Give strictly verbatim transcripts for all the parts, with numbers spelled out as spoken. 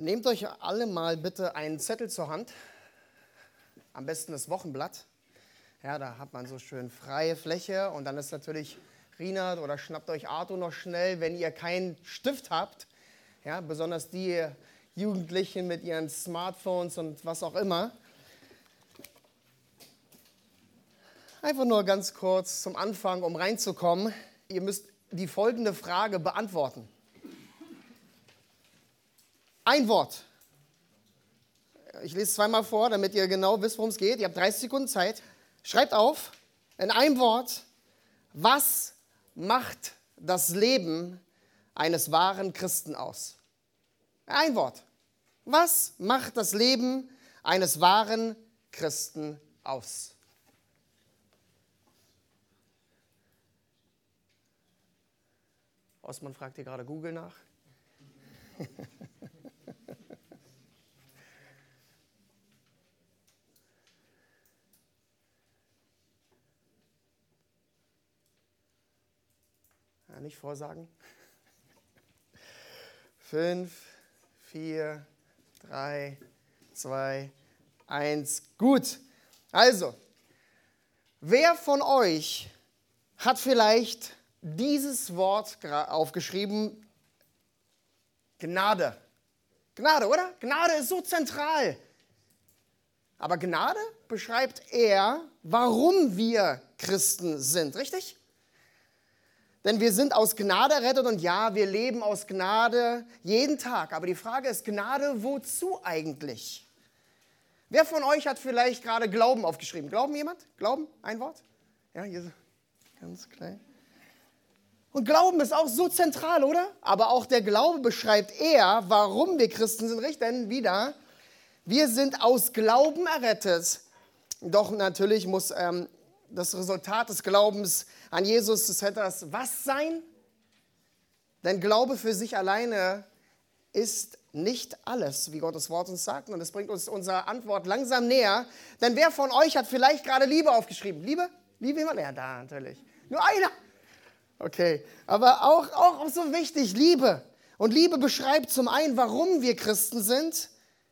Nehmt euch alle mal bitte einen Zettel zur Hand, am besten das Wochenblatt. Ja, da hat man so schön freie Fläche und dann ist natürlich Rinat oder schnappt euch Arthur noch schnell, wenn ihr keinen Stift habt. Ja, besonders die Jugendlichen mit ihren Smartphones und was auch immer. Einfach nur ganz kurz zum Anfang, um reinzukommen. Ihr müsst die folgende Frage beantworten. Ein Wort. Ich lese es zweimal vor, damit ihr genau wisst, worum es geht. Ihr habt dreißig Sekunden Zeit. Schreibt auf, in einem Wort, was macht das Leben eines wahren Christen aus? Ein Wort. Was macht das Leben eines wahren Christen aus? Osman fragt hier gerade Google nach. Ja, nicht vorsagen. Fünf, vier, drei, zwei, eins. Gut. Also, wer von euch hat vielleicht dieses Wort aufgeschrieben? Gnade. Gnade, oder? Gnade ist so zentral. Aber Gnade beschreibt eher, warum wir Christen sind, richtig? Denn wir sind aus Gnade errettet und ja, wir leben aus Gnade jeden Tag. Aber die Frage ist, Gnade, wozu eigentlich? Wer von euch hat vielleicht gerade Glauben aufgeschrieben? Glauben jemand? Glauben? Ein Wort? Ja, hier so ganz klein. Und Glauben ist auch so zentral, oder? Aber auch der Glaube beschreibt eher, warum wir Christen sind, richtig? Denn wieder, wir sind aus Glauben errettet. Doch natürlich muss ähm, das Resultat des Glaubens an Jesus, das hätte das was sein? Denn Glaube für sich alleine ist nicht alles, wie Gottes Wort uns sagt. Und das bringt uns unsere Antwort langsam näher. Denn wer von euch hat vielleicht gerade Liebe aufgeschrieben? Liebe? Liebe jemand? Ja, da natürlich. Nur einer. Okay, aber auch, auch so wichtig, Liebe. Und Liebe beschreibt zum einen, warum wir Christen sind,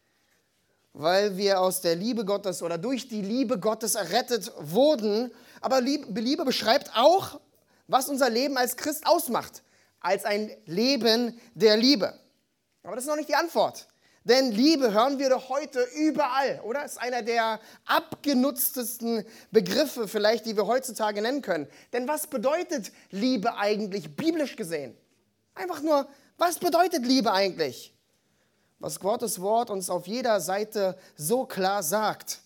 weil wir aus der Liebe Gottes oder durch die Liebe Gottes errettet wurden. Aber Liebe, Liebe beschreibt auch, was unser Leben als Christ ausmacht, als ein Leben der Liebe. Aber das ist noch nicht die Antwort. Denn Liebe hören wir doch heute überall, oder? Das ist einer der abgenutztesten Begriffe vielleicht, die wir heutzutage nennen können. Denn was bedeutet Liebe eigentlich biblisch gesehen? Einfach nur, was bedeutet Liebe eigentlich? Was Gottes Wort uns auf jeder Seite so klar sagt.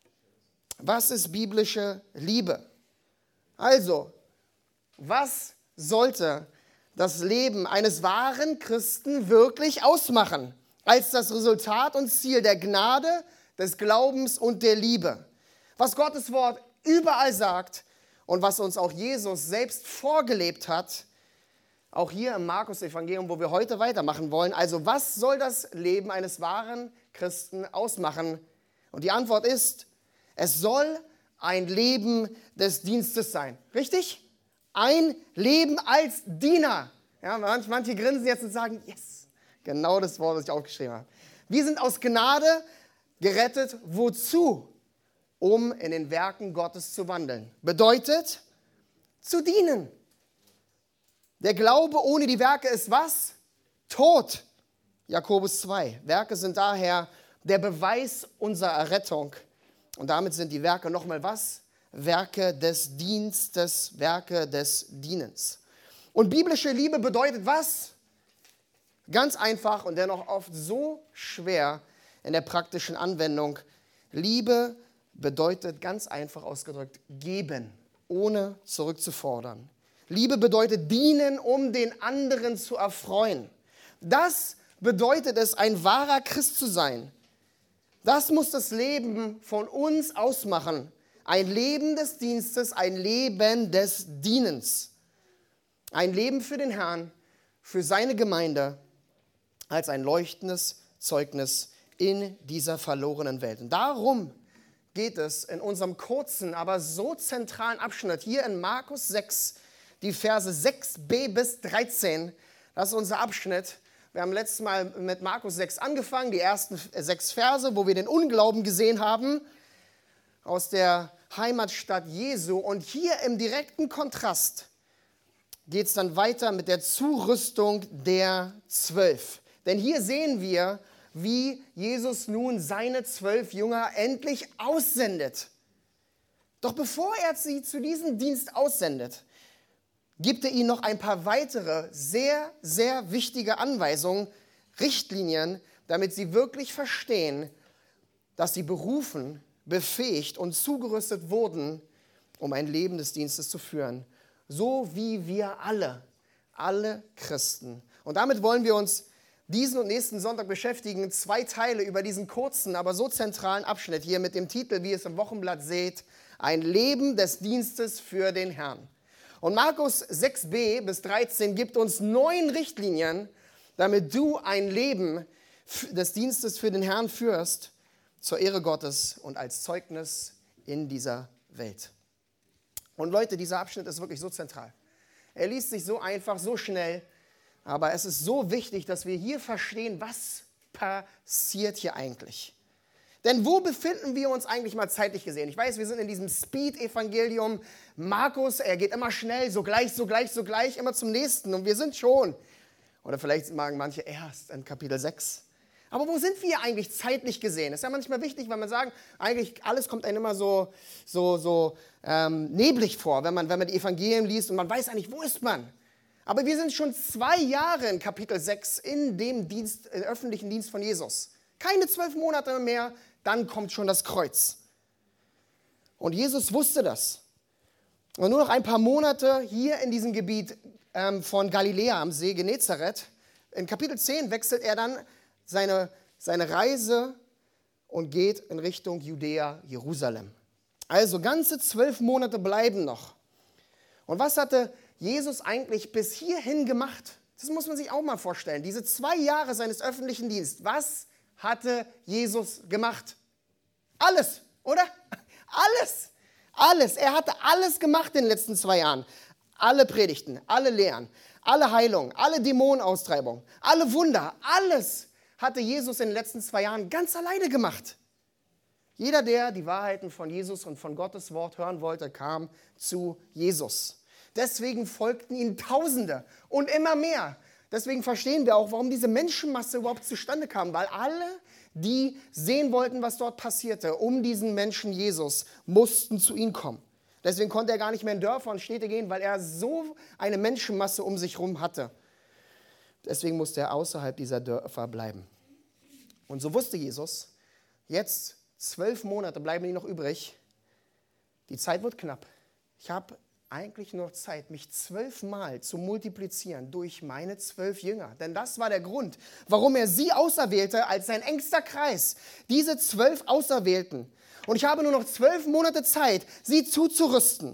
Was ist biblische Liebe? Also, was sollte das Leben eines wahren Christen wirklich ausmachen? Als das Resultat und Ziel der Gnade, des Glaubens und der Liebe. Was Gottes Wort überall sagt und was uns auch Jesus selbst vorgelebt hat, auch hier im Markus-Evangelium, wo wir heute weitermachen wollen. Also was soll das Leben eines wahren Christen ausmachen? Und die Antwort ist, es soll ein Leben des Dienstes sein. Richtig? Ein Leben als Diener. Ja, manche, manche grinsen jetzt und sagen, yes. Genau das Wort, das ich aufgeschrieben habe. Wir sind aus Gnade gerettet. Wozu? Um in den Werken Gottes zu wandeln. Bedeutet, zu dienen. Der Glaube ohne die Werke ist was? Tod. Jakobus zwei. Werke sind daher der Beweis unserer Errettung. Und damit sind die Werke nochmal was? Werke des Dienstes, Werke des Dienens. Und biblische Liebe bedeutet was? Ganz einfach und dennoch oft so schwer in der praktischen Anwendung. Liebe bedeutet ganz einfach ausgedrückt geben, ohne zurückzufordern. Liebe bedeutet dienen, um den anderen zu erfreuen. Das bedeutet es, ein wahrer Christ zu sein. Das muss das Leben von uns ausmachen. Ein Leben des Dienstes, ein Leben des Dienens. Ein Leben für den Herrn, für seine Gemeinde, als ein leuchtendes Zeugnis in dieser verlorenen Welt. Und darum geht es in unserem kurzen, aber so zentralen Abschnitt hier in Markus sechs, die Verse sechs b bis dreizehn. Das ist unser Abschnitt, Wir haben letztes Mal mit Markus sechs angefangen, die ersten sechs Verse, wo wir den Unglauben gesehen haben aus der Heimatstadt Jesu. Und hier im direkten Kontrast geht es dann weiter mit der Zurüstung der Zwölf. Denn hier sehen wir, wie Jesus nun seine zwölf Jünger endlich aussendet. Doch bevor er sie zu diesem Dienst aussendet, gibt er ihnen noch ein paar weitere, sehr, sehr wichtige Anweisungen, Richtlinien, damit sie wirklich verstehen, dass sie berufen, befähigt und zugerüstet wurden, um ein Leben des Dienstes zu führen. So wie wir alle, alle Christen. Und damit wollen wir uns diesen und nächsten Sonntag beschäftigen. Zwei Teile über diesen kurzen, aber so zentralen Abschnitt hier mit dem Titel, wie ihr es im Wochenblatt seht, ein Leben des Dienstes für den Herrn. Und Markus sechs b bis dreizehn gibt uns neun Richtlinien, damit du ein Leben des Dienstes für den Herrn führst, zur Ehre Gottes und als Zeugnis in dieser Welt. Und Leute, dieser Abschnitt ist wirklich so zentral. Er liest sich so einfach, so schnell, aber es ist so wichtig, dass wir hier verstehen, was passiert hier eigentlich. Denn wo befinden wir uns eigentlich mal zeitlich gesehen? Ich weiß, wir sind in diesem Speed-Evangelium. Markus, er geht immer schnell, sogleich, sogleich, sogleich, immer zum nächsten. Und wir sind schon, oder vielleicht sagen manche erst in Kapitel sechs. Aber wo sind wir eigentlich zeitlich gesehen? Das ist ja manchmal wichtig, weil man sagen, eigentlich alles kommt einem immer so, so, so ähm, neblig vor, wenn man, wenn man die Evangelien liest und man weiß eigentlich, wo ist man? Aber wir sind schon zwei Jahre in Kapitel sechs in dem Dienst, im öffentlichen Dienst von Jesus. Keine zwölf Monate mehr, dann kommt schon das Kreuz. Und Jesus wusste das. Und nur noch ein paar Monate hier in diesem Gebiet ähm, von Galiläa am See Genezareth. In Kapitel zehn wechselt er dann seine, seine Reise und geht in Richtung Judäa, Jerusalem. Also ganze zwölf Monate bleiben noch. Und was hatte Jesus eigentlich bis hierhin gemacht? Das muss man sich auch mal vorstellen. Diese zwei Jahre seines öffentlichen Dienstes. Was hatte Jesus gemacht? Alles, oder? Alles. Alles. Er hatte alles gemacht in den letzten zwei Jahren. Alle Predigten, alle Lehren, alle Heilungen, alle Dämonenaustreibungen, alle Wunder, alles hatte Jesus in den letzten zwei Jahren ganz alleine gemacht. Jeder, der die Wahrheiten von Jesus und von Gottes Wort hören wollte, kam zu Jesus. Deswegen folgten ihnen Tausende und immer mehr. Deswegen verstehen wir auch, warum diese Menschenmasse überhaupt zustande kam, weil alle, die sehen wollten, was dort passierte, um diesen Menschen Jesus, mussten zu ihm kommen. Deswegen konnte er gar nicht mehr in Dörfer und Städte gehen, weil er so eine Menschenmasse um sich herum hatte. Deswegen musste er außerhalb dieser Dörfer bleiben. Und so wusste Jesus, jetzt zwölf Monate bleiben ihm noch übrig. Die Zeit wird knapp. Ich habe eigentlich nur Zeit, mich zwölfmal zu multiplizieren durch meine zwölf Jünger. Denn das war der Grund, warum er sie auserwählte als sein engster Kreis. Diese zwölf Auserwählten. Und ich habe nur noch zwölf Monate Zeit, sie zuzurüsten.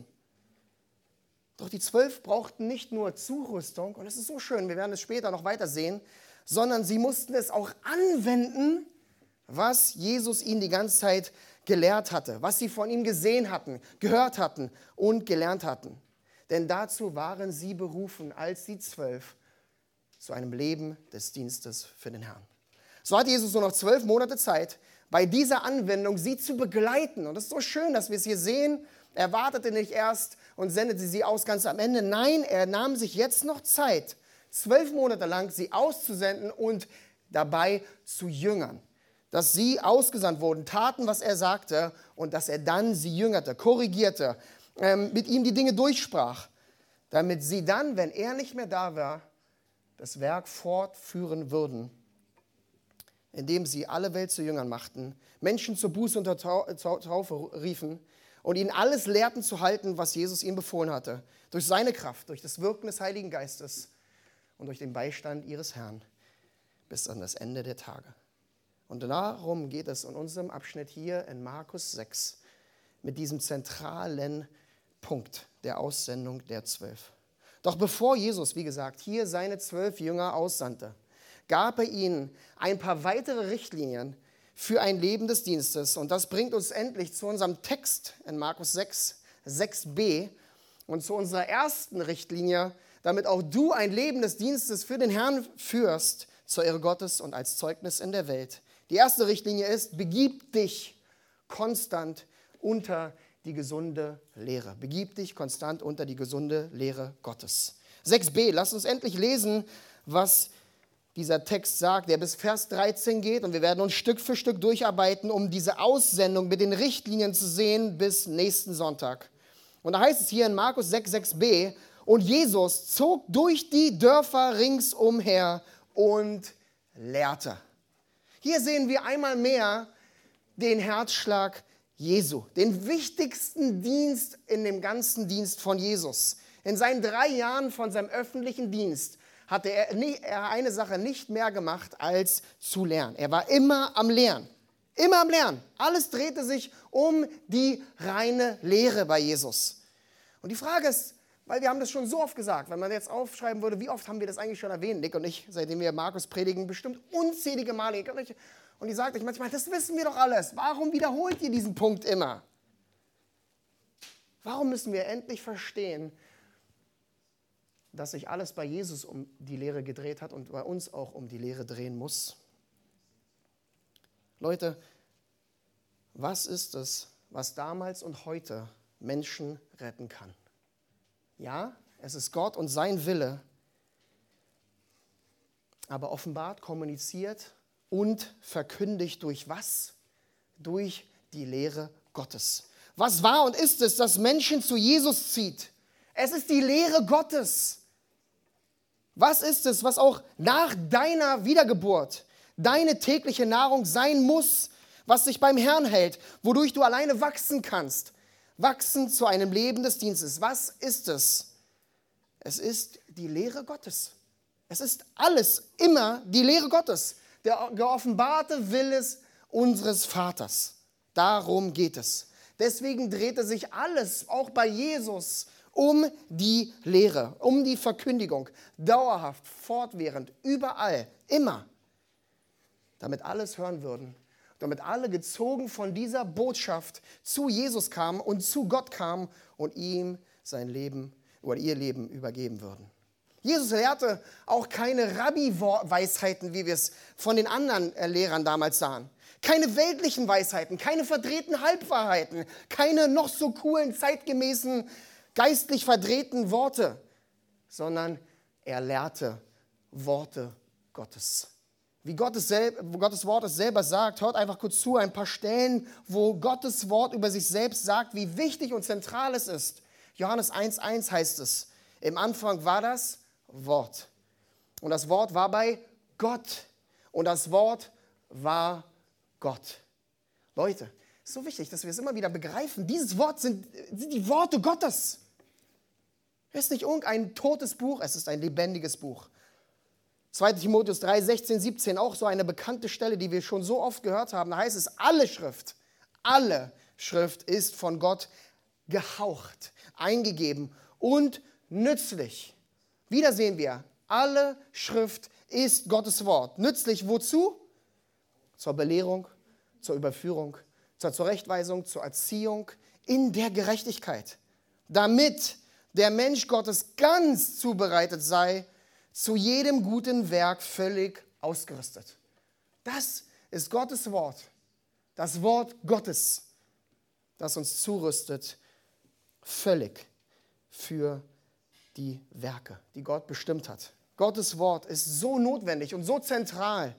Doch die zwölf brauchten nicht nur Zurüstung, und es ist so schön, wir werden es später noch weiter sehen, sondern sie mussten es auch anwenden, was Jesus ihnen die ganze Zeit gelehrt hatte, was sie von ihm gesehen hatten, gehört hatten und gelernt hatten. Denn dazu waren sie berufen, als die Zwölf, zu einem Leben des Dienstes für den Herrn. So hat Jesus nur noch zwölf Monate Zeit, bei dieser Anwendung sie zu begleiten. Und es ist so schön, dass wir es hier sehen. Er wartete nicht erst und sendete sie aus ganz am Ende. Nein, er nahm sich jetzt noch Zeit, zwölf Monate lang sie auszusenden und dabei zu jüngern. Dass sie ausgesandt wurden, taten, was er sagte und dass er dann sie jüngerte, korrigierte, ähm, mit ihm die Dinge durchsprach, damit sie dann, wenn er nicht mehr da war, das Werk fortführen würden, indem sie alle Welt zu Jüngern machten, Menschen zur Buße und zur Taufe riefen und ihnen alles lehrten zu halten, was Jesus ihnen befohlen hatte, durch seine Kraft, durch das Wirken des Heiligen Geistes und durch den Beistand ihres Herrn bis an das Ende der Tage. Und darum geht es in unserem Abschnitt hier in Markus sechs mit diesem zentralen Punkt der Aussendung der Zwölf. Doch bevor Jesus, wie gesagt, hier seine zwölf Jünger aussandte, gab er ihnen ein paar weitere Richtlinien für ein Leben des Dienstes. Und das bringt uns endlich zu unserem Text in Markus sechs, sechs b und zu unserer ersten Richtlinie, damit auch du ein Leben des Dienstes für den Herrn führst, zur Ehre Gottes und als Zeugnis in der Welt. Die erste Richtlinie ist, begib dich konstant unter die gesunde Lehre. Begib dich konstant unter die gesunde Lehre Gottes. sechs b, lasst uns endlich lesen, was dieser Text sagt, der bis Vers dreizehn geht. Und wir werden uns Stück für Stück durcharbeiten, um diese Aussendung mit den Richtlinien zu sehen bis nächsten Sonntag. Und da heißt es hier in Markus sechs, sechs b, und Jesus zog durch die Dörfer ringsumher und lehrte. Hier sehen wir einmal mehr den Herzschlag Jesu, den wichtigsten Dienst in dem ganzen Dienst von Jesus. In seinen drei Jahren von seinem öffentlichen Dienst hatte er, nie, er eine Sache nicht mehr gemacht, als zu lernen. Er war immer am Lernen, immer am Lernen. Alles drehte sich um die reine Lehre bei Jesus. Und die Frage ist, weil wir haben das schon so oft gesagt, wenn man jetzt aufschreiben würde, wie oft haben wir das eigentlich schon erwähnt, Nick und ich, seitdem wir Markus predigen, bestimmt unzählige Male. Und die sagt euch manchmal, das wissen wir doch alles. Warum wiederholt ihr diesen Punkt immer? Warum müssen wir endlich verstehen, dass sich alles bei Jesus um die Lehre gedreht hat und bei uns auch um die Lehre drehen muss? Leute, was ist es, was damals und heute Menschen retten kann? Ja, es ist Gott und sein Wille, aber offenbart, kommuniziert und verkündigt durch was? Durch die Lehre Gottes. Was war und ist es, das Menschen zu Jesus zieht? Es ist die Lehre Gottes. Was ist es, was auch nach deiner Wiedergeburt deine tägliche Nahrung sein muss, was dich beim Herrn hält, wodurch du alleine wachsen kannst? Wachsen zu einem Leben des Dienstes. Was ist es? Es ist die Lehre Gottes. Es ist alles immer die Lehre Gottes. Der geoffenbarte Wille unseres Vaters. Darum geht es. Deswegen drehte sich alles, auch bei Jesus, um die Lehre, um die Verkündigung. Dauerhaft, fortwährend, überall, immer. Damit alles hören würden. Damit alle gezogen von dieser Botschaft zu Jesus kamen und zu Gott kamen und ihm sein Leben oder ihr Leben übergeben würden. Jesus lehrte auch keine Rabbi-Weisheiten, wie wir es von den anderen Lehrern damals sahen. Keine weltlichen Weisheiten, keine verdrehten Halbwahrheiten, keine noch so coolen, zeitgemäßen, geistlich verdrehten Worte, sondern er lehrte Worte Gottes. Wie Gottes, wo Gottes Wort es selber sagt, hört einfach kurz zu, ein paar Stellen, wo Gottes Wort über sich selbst sagt, wie wichtig und zentral es ist. Johannes eins eins heißt es, im Anfang war das Wort. Und das Wort war bei Gott. Und das Wort war Gott. Leute, es ist so wichtig, dass wir es immer wieder begreifen. Dieses Wort sind, sind die Worte Gottes. Es ist nicht irgendein totes Buch, es ist ein lebendiges Buch. zweiter Timotheus drei, sechzehn, siebzehn, auch so eine bekannte Stelle, die wir schon so oft gehört haben. Da heißt es, alle Schrift, alle Schrift ist von Gott gehaucht, eingegeben und nützlich. Wieder sehen wir, alle Schrift ist Gottes Wort. Nützlich wozu? Zur Belehrung, zur Überführung, zur Zurechtweisung, zur Erziehung in der Gerechtigkeit. Damit der Mensch Gottes ganz zubereitet sei, zu jedem guten Werk völlig ausgerüstet. Das ist Gottes Wort, das Wort Gottes, das uns zurüstet, völlig für die Werke, die Gott bestimmt hat. Gottes Wort ist so notwendig und so zentral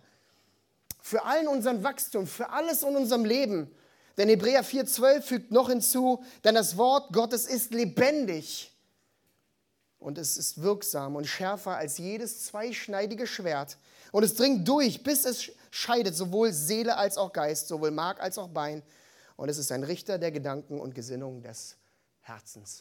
für allen unseren Wachstum, für alles in unserem Leben. Denn Hebräer vier, zwölf fügt noch hinzu, denn das Wort Gottes ist lebendig. Und es ist wirksam und schärfer als jedes zweischneidige Schwert. Und es dringt durch, bis es scheidet, sowohl Seele als auch Geist, sowohl Mark als auch Bein. Und es ist ein Richter der Gedanken und Gesinnungen des Herzens.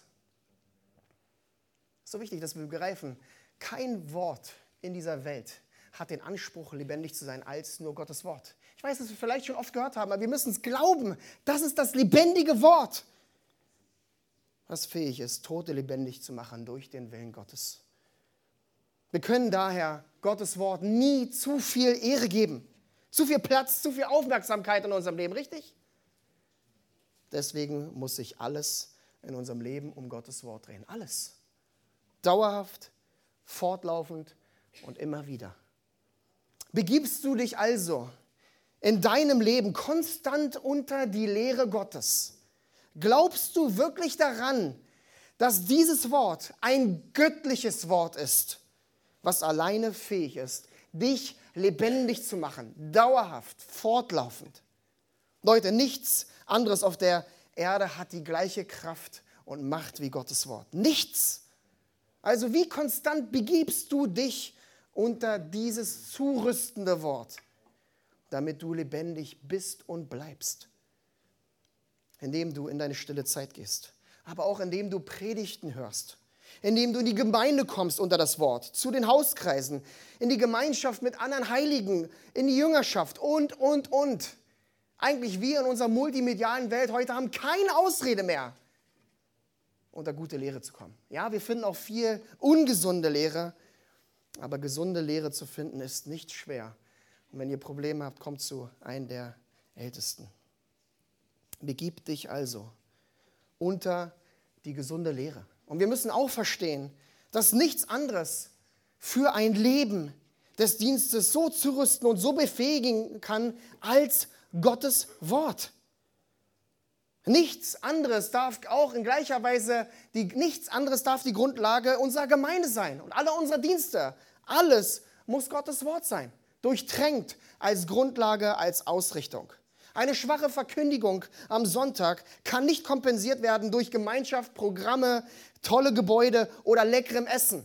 Es ist so wichtig, dass wir begreifen, kein Wort in dieser Welt hat den Anspruch, lebendig zu sein, als nur Gottes Wort. Ich weiß, dass wir vielleicht schon oft gehört haben, aber wir müssen es glauben. Das ist das lebendige Wort, was fähig ist, Tote lebendig zu machen durch den Willen Gottes. Wir können daher Gottes Wort nie zu viel Ehre geben, zu viel Platz, zu viel Aufmerksamkeit in unserem Leben, richtig? Deswegen muss sich alles in unserem Leben um Gottes Wort drehen. Alles. Dauerhaft, fortlaufend und immer wieder. Begibst du dich also in deinem Leben konstant unter die Lehre Gottes? Glaubst du wirklich daran, dass dieses Wort ein göttliches Wort ist, was alleine fähig ist, dich lebendig zu machen, dauerhaft, fortlaufend? Leute, nichts anderes auf der Erde hat die gleiche Kraft und Macht wie Gottes Wort. Nichts. Also wie konstant begibst du dich unter dieses zurüstende Wort, damit du lebendig bist und bleibst? Indem du in deine stille Zeit gehst, aber auch indem du Predigten hörst, indem du in die Gemeinde kommst unter das Wort, zu den Hauskreisen, in die Gemeinschaft mit anderen Heiligen, in die Jüngerschaft und, und, und. Eigentlich wir in unserer multimedialen Welt heute haben keine Ausrede mehr, unter gute Lehre zu kommen. Ja, wir finden auch viel ungesunde Lehre, aber gesunde Lehre zu finden ist nicht schwer. Und wenn ihr Probleme habt, kommt zu einem der Ältesten. Begib dich also unter die gesunde Lehre. Und wir müssen auch verstehen, dass nichts anderes für ein Leben des Dienstes so zurüsten und so befähigen kann als Gottes Wort. Nichts anderes darf auch in gleicher Weise, die, nichts anderes darf die Grundlage unserer Gemeinde sein und aller unserer Dienste. Alles muss Gottes Wort sein, durchtränkt als Grundlage, als Ausrichtung. Eine schwache Verkündigung am Sonntag kann nicht kompensiert werden durch Gemeinschaft, Programme, tolle Gebäude oder leckerem Essen.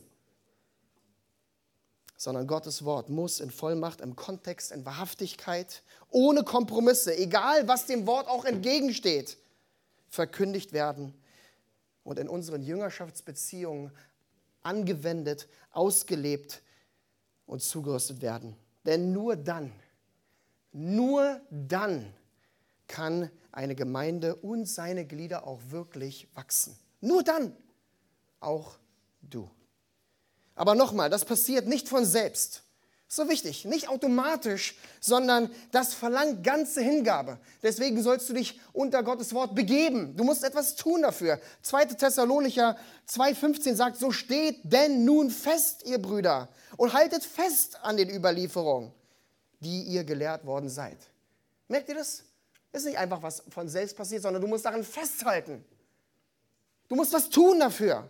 Sondern Gottes Wort muss in Vollmacht, im Kontext, in Wahrhaftigkeit, ohne Kompromisse, egal was dem Wort auch entgegensteht, verkündigt werden und in unseren Jüngerschaftsbeziehungen angewendet, ausgelebt und zugerüstet werden. Denn nur dann, nur dann kann eine Gemeinde und seine Glieder auch wirklich wachsen. Nur dann, auch du. Aber nochmal, das passiert nicht von selbst. So wichtig, nicht automatisch, sondern das verlangt ganze Hingabe. Deswegen sollst du dich unter Gottes Wort begeben. Du musst etwas tun dafür. zweiter Thessalonicher zwei fünfzehn sagt, so steht denn nun fest, ihr Brüder, und haltet fest an den Überlieferungen, die ihr gelehrt worden seid. Merkt ihr das? Das ist nicht einfach was von selbst passiert, sondern du musst daran festhalten. Du musst was tun dafür.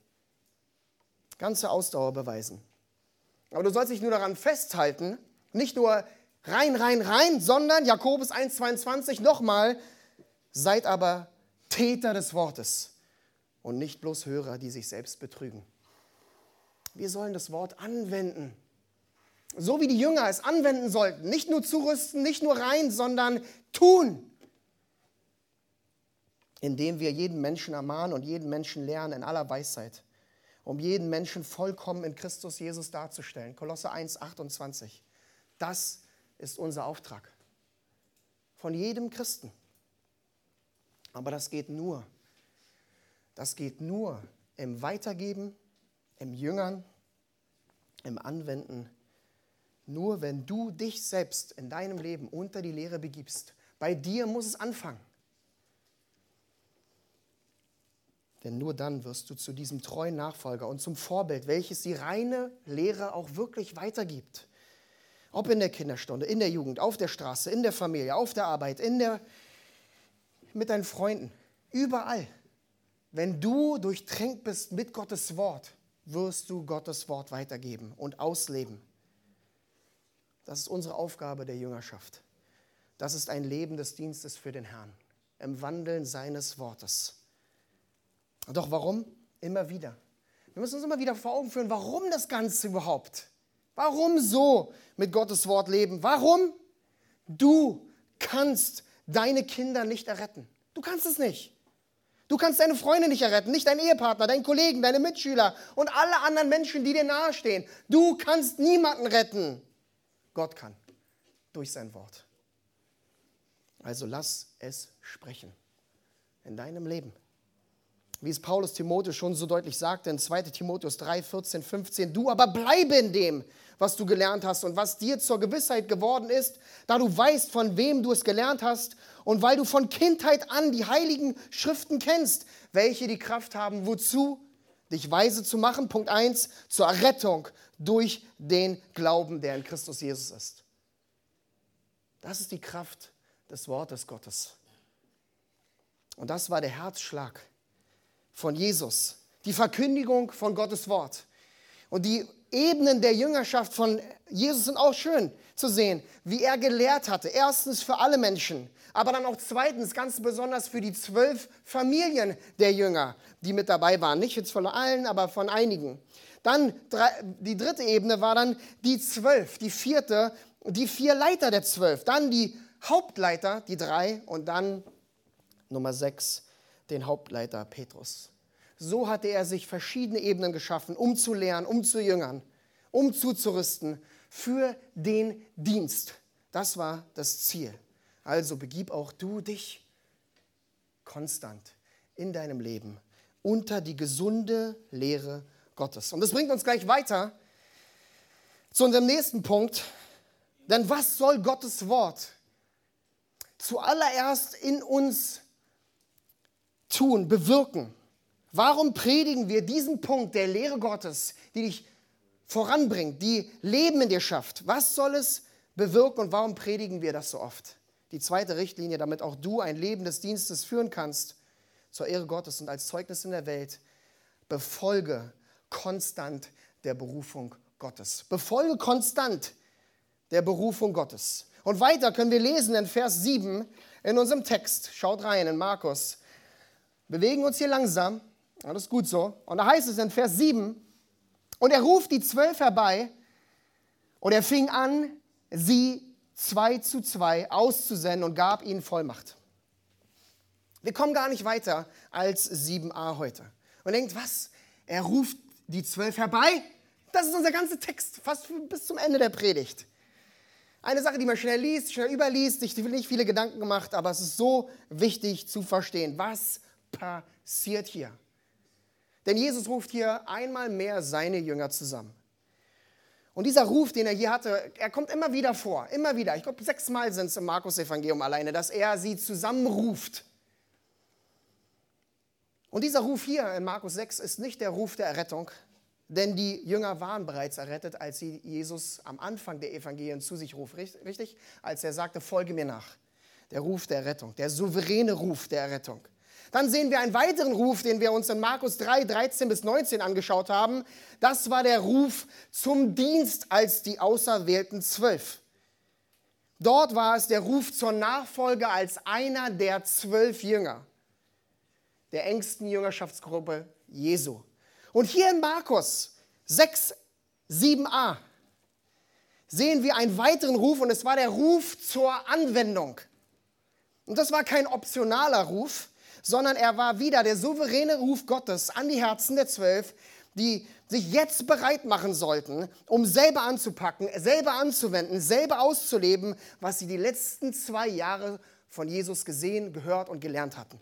Ganze Ausdauer beweisen. Aber du sollst dich nur daran festhalten, nicht nur rein, rein, rein, sondern Jakobus eins zweiundzwanzig nochmal, seid aber Täter des Wortes und nicht bloß Hörer, die sich selbst betrügen. Wir sollen das Wort anwenden. So wie die Jünger es anwenden sollten. Nicht nur zurüsten, nicht nur rein, sondern tun. Indem wir jeden Menschen ermahnen und jeden Menschen lernen in aller Weisheit, um jeden Menschen vollkommen in Christus Jesus darzustellen. Kolosser eins achtundzwanzig. Das ist unser Auftrag. Von jedem Christen. Aber das geht nur, das geht nur im Weitergeben, im Jüngern, im Anwenden. Nur wenn du dich selbst in deinem Leben unter die Lehre begibst. Bei dir muss es anfangen. Denn nur dann wirst du zu diesem treuen Nachfolger und zum Vorbild, welches die reine Lehre auch wirklich weitergibt. Ob in der Kinderstunde, in der Jugend, auf der Straße, in der Familie, auf der Arbeit, in der, mit deinen Freunden, überall. Wenn du durchtränkt bist mit Gottes Wort, wirst du Gottes Wort weitergeben und ausleben. Das ist unsere Aufgabe der Jüngerschaft. Das ist ein Leben des Dienstes für den Herrn, im Wandeln seines Wortes. Doch warum? Immer wieder. Wir müssen uns immer wieder vor Augen führen, warum das Ganze überhaupt? Warum so mit Gottes Wort leben? Warum? Du kannst deine Kinder nicht erretten. Du kannst es nicht. Du kannst deine Freunde nicht erretten, nicht deinen Ehepartner, deinen Kollegen, deine Mitschüler und alle anderen Menschen, die dir nahestehen. Du kannst niemanden retten. Gott kann, durch sein Wort. Also lass es sprechen in deinem Leben. Wie es Paulus Timotheus schon so deutlich sagte in zweiter Timotheus drei, vierzehn, fünfzehn, du aber bleibe in dem, was du gelernt hast und was dir zur Gewissheit geworden ist, da du weißt, von wem du es gelernt hast und weil du von Kindheit an die heiligen Schriften kennst, welche die Kraft haben, wozu? dich weise zu machen, Punkt eins, zur Rettung durch den Glauben, der in Christus Jesus ist. Das ist die Kraft des Wortes Gottes. Und das war der Herzschlag von Jesus, die Verkündigung von Gottes Wort. Und die Ebenen der Jüngerschaft von Jesus sind auch schön zu sehen, wie er gelehrt hatte. Erstens für alle Menschen, aber dann auch zweitens ganz besonders für die zwölf Familien der Jünger, die mit dabei waren. Nicht jetzt von allen, aber von einigen. Dann die dritte Ebene war dann die zwölf, die vierte, die vier Leiter der zwölf. Dann die Hauptleiter, die drei und dann Nummer sechs, den Hauptleiter Petrus. So hatte er sich verschiedene Ebenen geschaffen, um zu lehren, um zu jüngern, um zuzurüsten für den Dienst. Das war das Ziel. Also begib auch du dich konstant in deinem Leben unter die gesunde Lehre Gottes. Und das bringt uns gleich weiter zu unserem nächsten Punkt. Denn was soll Gottes Wort zuallererst in uns tun, bewirken? Warum predigen wir diesen Punkt der Lehre Gottes, die dich voranbringt, die Leben in dir schafft? Was soll es bewirken und warum predigen wir das so oft? Die zweite Richtlinie, damit auch du ein Leben des Dienstes führen kannst, zur Ehre Gottes und als Zeugnis in der Welt, befolge konstant der Berufung Gottes. Befolge konstant der Berufung Gottes. Und weiter können wir lesen in Vers sieben in unserem Text. Schaut rein in Markus. Bewegen uns hier langsam. Alles gut so. Und da heißt es in Vers sieben, und er ruft die Zwölf herbei und er fing an, sie zwei zu zwei auszusenden und gab ihnen Vollmacht. Wir kommen gar nicht weiter als sieben a heute. Und denkt, was? Er ruft die Zwölf herbei? Das ist unser ganzer Text, fast bis zum Ende der Predigt. Eine Sache, die man schnell liest, schnell überliest, sich nicht viele Gedanken gemacht, aber es ist so wichtig zu verstehen, was passiert hier. Denn Jesus ruft hier einmal mehr seine Jünger zusammen. Und dieser Ruf, den er hier hatte, er kommt immer wieder vor, immer wieder. Ich glaube, sechsmal sind es im Markus-Evangelium alleine, dass er sie zusammenruft. Und dieser Ruf hier in Markus sechs ist nicht der Ruf der Errettung, denn die Jünger waren bereits errettet, als sie Jesus am Anfang der Evangelien zu sich ruft, richtig? Als er sagte, folge mir nach. Der Ruf der Errettung, der souveräne Ruf der Errettung. Dann sehen wir einen weiteren Ruf, den wir uns in Markus drei, dreizehn bis neunzehn angeschaut haben. Das war der Ruf zum Dienst als die auserwählten Zwölf. Dort war es der Ruf zur Nachfolge als einer der zwölf Jünger, der engsten Jüngerschaftsgruppe Jesu. Und hier in Markus sechs, sieben a sehen wir einen weiteren Ruf und es war der Ruf zur Anwendung. Und das war kein optionaler Ruf, sondern er war wieder der souveräne Ruf Gottes an die Herzen der Zwölf, die sich jetzt bereit machen sollten, um selber anzupacken, selber anzuwenden, selber auszuleben, was sie die letzten zwei Jahre von Jesus gesehen, gehört und gelernt hatten.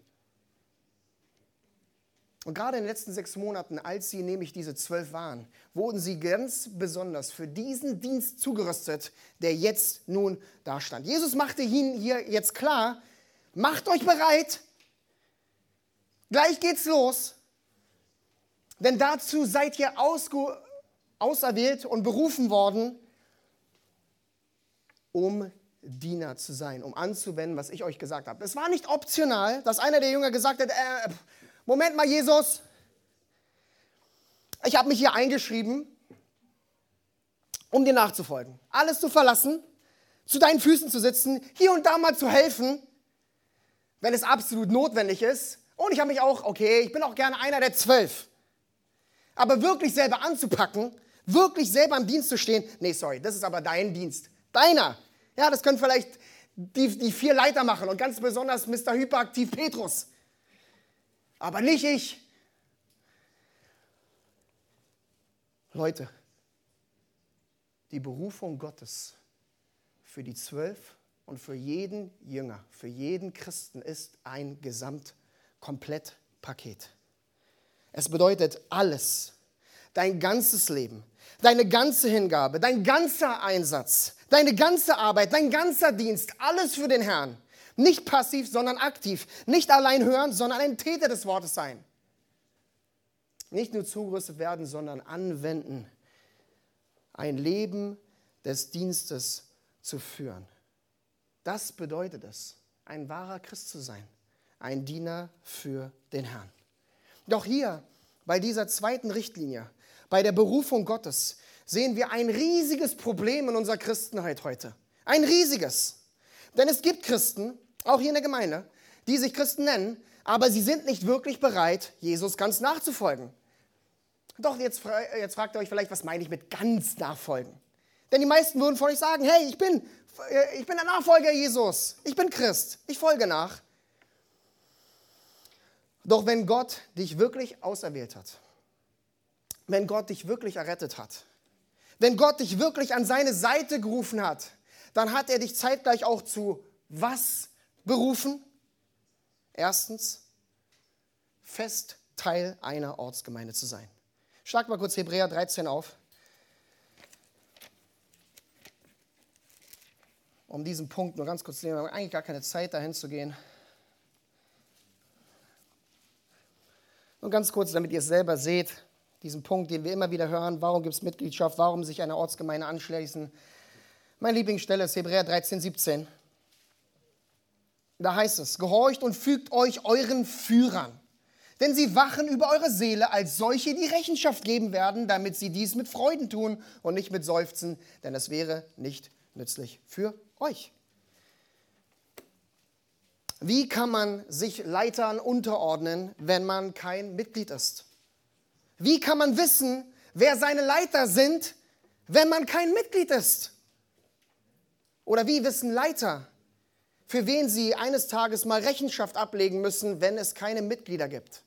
Und gerade in den letzten sechs Monaten, als sie nämlich diese zwölf waren, wurden sie ganz besonders für diesen Dienst zugerüstet, der jetzt nun da stand. Jesus machte ihnen hier jetzt klar, macht euch bereit, gleich geht's los, denn dazu seid ihr ausge- auserwählt und berufen worden, um Diener zu sein, um anzuwenden, was ich euch gesagt habe. Es war nicht optional, dass einer der Jünger gesagt hat, äh, Moment mal, Jesus, ich habe mich hier eingeschrieben, um dir nachzufolgen. Alles zu verlassen, zu deinen Füßen zu sitzen, hier und da mal zu helfen, wenn es absolut notwendig ist. Und ich habe mich auch, okay, ich bin auch gerne einer der zwölf. Aber wirklich selber anzupacken, wirklich selber im Dienst zu stehen, nee, sorry, das ist aber dein Dienst. Deiner. Ja, das können vielleicht die, die vier Leiter machen und ganz besonders Mister Hyperaktiv Petrus. Aber nicht ich. Leute, die Berufung Gottes für die Zwölf und für jeden Jünger, für jeden Christen ist ein Gesamtkomplettpaket. Es bedeutet alles, dein ganzes Leben, deine ganze Hingabe, dein ganzer Einsatz, deine ganze Arbeit, dein ganzer Dienst, alles für den Herrn. Nicht passiv, sondern aktiv. Nicht allein hören, sondern ein Täter des Wortes sein. Nicht nur zugerüstet werden, sondern anwenden, ein Leben des Dienstes zu führen. Das bedeutet es, ein wahrer Christ zu sein, ein Diener für den Herrn. Doch hier, bei dieser zweiten Richtlinie, bei der Berufung Gottes, sehen wir ein riesiges Problem in unserer Christenheit heute. Ein riesiges. Denn es gibt Christen, auch hier in der Gemeinde, die sich Christen nennen, aber sie sind nicht wirklich bereit, Jesus ganz nachzufolgen. Doch, jetzt, jetzt fragt ihr euch vielleicht, was meine ich mit ganz nachfolgen? Denn die meisten würden von euch sagen, hey, ich bin, ich bin der Nachfolger Jesus, ich bin Christ, ich folge nach. Doch wenn Gott dich wirklich auserwählt hat, wenn Gott dich wirklich errettet hat, wenn Gott dich wirklich an seine Seite gerufen hat, dann hat er dich zeitgleich auch zu was berufen? Erstens, fest Teil einer Ortsgemeinde zu sein. Schlag mal kurz Hebräer dreizehn auf. Um diesen Punkt nur ganz kurz zu nehmen, wir haben eigentlich gar keine Zeit, dahin zu gehen. Nur ganz kurz, damit ihr es selber seht, diesen Punkt, den wir immer wieder hören, warum gibt es Mitgliedschaft, warum sich einer Ortsgemeinde anschließen. Meine Lieblingsstelle ist Hebräer dreizehn, siebzehn. Da heißt es, gehorcht und fügt euch euren Führern, denn sie wachen über eure Seele als solche, die Rechenschaft geben werden, damit sie dies mit Freuden tun und nicht mit Seufzen, denn es wäre nicht nützlich für euch. Wie kann man sich Leitern unterordnen, wenn man kein Mitglied ist? Wie kann man wissen, wer seine Leiter sind, wenn man kein Mitglied ist? Oder wie wissen Leiter, für wen sie eines Tages mal Rechenschaft ablegen müssen, wenn es keine Mitglieder gibt?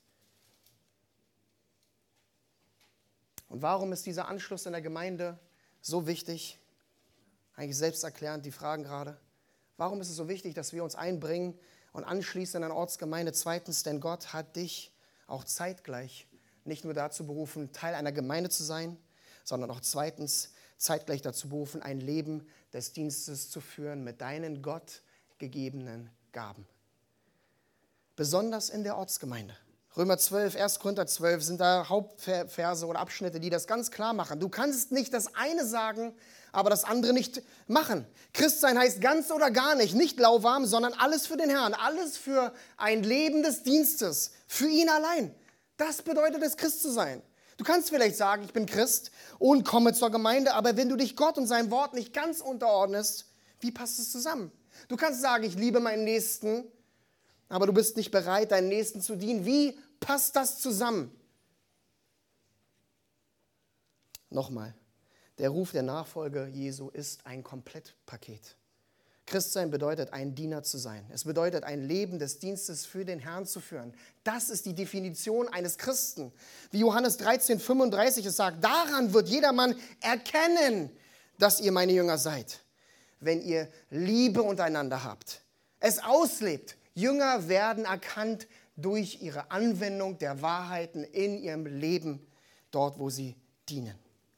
Und warum ist dieser Anschluss in der Gemeinde so wichtig? Eigentlich selbsterklärend, die Fragen gerade. Warum ist es so wichtig, dass wir uns einbringen und anschließen in eine Ortsgemeinde? Zweitens, denn Gott hat dich auch zeitgleich nicht nur dazu berufen, Teil einer Gemeinde zu sein, sondern auch zweitens zeitgleich dazu berufen, ein Leben des Dienstes zu führen mit deinen Gott gegebenen Gaben. Besonders in der Ortsgemeinde. Römer zwölf, erster Korinther zwölf sind da Hauptverse oder Abschnitte, die das ganz klar machen. Du kannst nicht das eine sagen, aber das andere nicht machen. Christsein heißt ganz oder gar nicht, nicht lauwarm, sondern alles für den Herrn, alles für ein Leben des Dienstes, für ihn allein. Das bedeutet es, Christ zu sein. Du kannst vielleicht sagen, ich bin Christ und komme zur Gemeinde, aber wenn du dich Gott und seinem Wort nicht ganz unterordnest, wie passt es zusammen? Du kannst sagen, ich liebe meinen Nächsten, aber du bist nicht bereit, deinen Nächsten zu dienen. Wie passt das zusammen? Nochmal, der Ruf der Nachfolge Jesu ist ein Komplettpaket. Christsein bedeutet, ein Diener zu sein. Es bedeutet, ein Leben des Dienstes für den Herrn zu führen. Das ist die Definition eines Christen. Wie Johannes dreizehn, fünfunddreißig es sagt, daran wird jedermann erkennen, dass ihr meine Jünger seid, wenn ihr Liebe untereinander habt, es auslebt. Jünger werden erkannt durch ihre Anwendung der Wahrheiten in ihrem Leben, dort, wo sie dienen.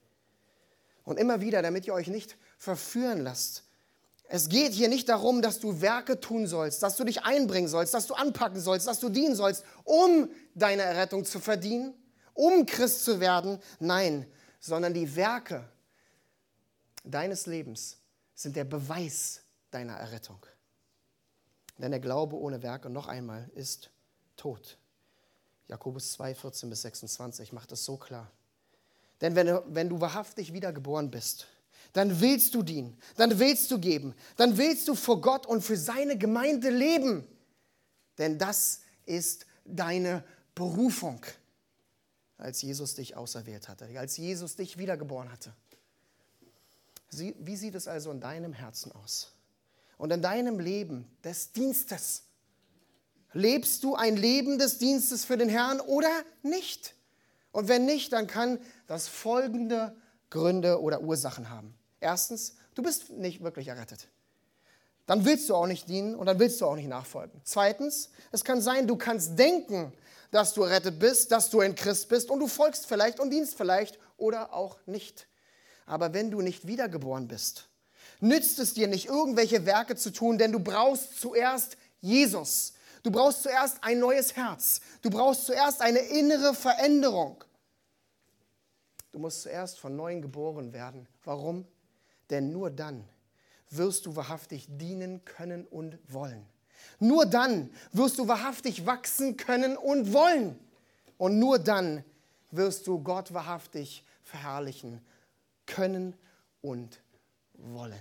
Und immer wieder, damit ihr euch nicht verführen lasst, es geht hier nicht darum, dass du Werke tun sollst, dass du dich einbringen sollst, dass du anpacken sollst, dass du dienen sollst, um deine Errettung zu verdienen, um Christ zu werden. Nein, sondern die Werke deines Lebens sind der Beweis deiner Errettung. Denn der Glaube ohne Werke, noch einmal, ist tot. Jakobus zwei, vierzehn bis sechsundzwanzig macht es so klar. Denn wenn du, wenn du wahrhaftig wiedergeboren bist, dann willst du dienen, dann willst du geben, dann willst du vor Gott und für seine Gemeinde leben. Denn das ist deine Berufung, als Jesus dich auserwählt hatte, als Jesus dich wiedergeboren hatte. Wie sieht es also in deinem Herzen aus? Und in deinem Leben des Dienstes? Lebst du ein Leben des Dienstes für den Herrn oder nicht? Und wenn nicht, dann kann das folgende Gründe oder Ursachen haben. Erstens, du bist nicht wirklich errettet. Dann willst du auch nicht dienen und dann willst du auch nicht nachfolgen. Zweitens, es kann sein, du kannst denken, dass du errettet bist, dass du ein Christ bist und du folgst vielleicht und dienst vielleicht oder auch nicht. Aber wenn du nicht wiedergeboren bist, nützt es dir nicht, irgendwelche Werke zu tun, denn du brauchst zuerst Jesus. Du brauchst zuerst ein neues Herz. Du brauchst zuerst eine innere Veränderung. Du musst zuerst von neuem geboren werden. Warum? Denn nur dann wirst du wahrhaftig dienen können und wollen. Nur dann wirst du wahrhaftig wachsen können und wollen. Und nur dann wirst du Gott wahrhaftig verherrlichen können und wollen.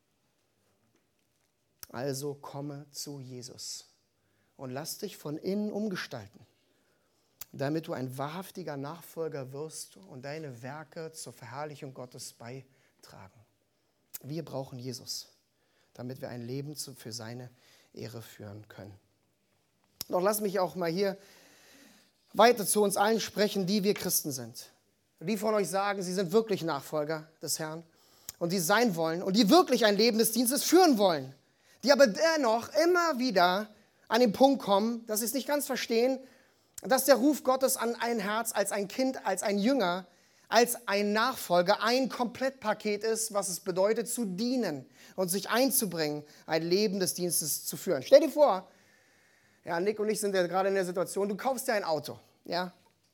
Also komme zu Jesus und lass dich von innen umgestalten, damit du ein wahrhaftiger Nachfolger wirst und deine Werke zur Verherrlichung Gottes beitragen. Wir brauchen Jesus, damit wir ein Leben für seine Ehre führen können. Doch lass mich auch mal hier weiter zu uns allen sprechen, die wir Christen sind. Die von euch sagen, sie sind wirklich Nachfolger des Herrn und die sein wollen und die wirklich ein Leben des Dienstes führen wollen, die aber dennoch immer wieder an den Punkt kommen, dass sie es nicht ganz verstehen, dass der Ruf Gottes an ein Herz als ein Kind, als ein Jünger, als ein Nachfolger ein Komplettpaket ist, was es bedeutet, zu dienen und sich einzubringen, ein Leben des Dienstes zu führen. Stell dir vor, ja, Nick und ich sind ja gerade in der Situation, du kaufst dir ein Auto, ja,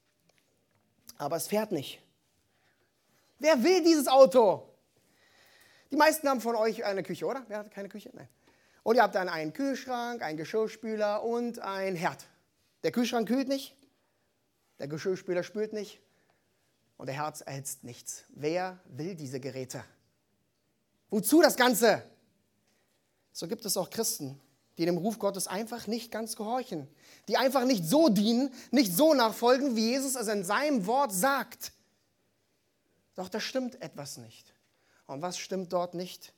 aber es fährt nicht. Wer will dieses Auto? Die meisten haben von euch eine Küche, oder? Wer hat keine Küche? Nein. Und ihr habt dann einen Kühlschrank, einen Geschirrspüler und ein Herd. Der Kühlschrank kühlt nicht, der Geschirrspüler spült nicht und der Herd erhitzt nichts. Wer will diese Geräte? Wozu das Ganze? So gibt es auch Christen, die dem Ruf Gottes einfach nicht ganz gehorchen, die einfach nicht so dienen, nicht so nachfolgen, wie Jesus es in seinem Wort sagt. Doch da stimmt etwas nicht. Und was stimmt dort nicht?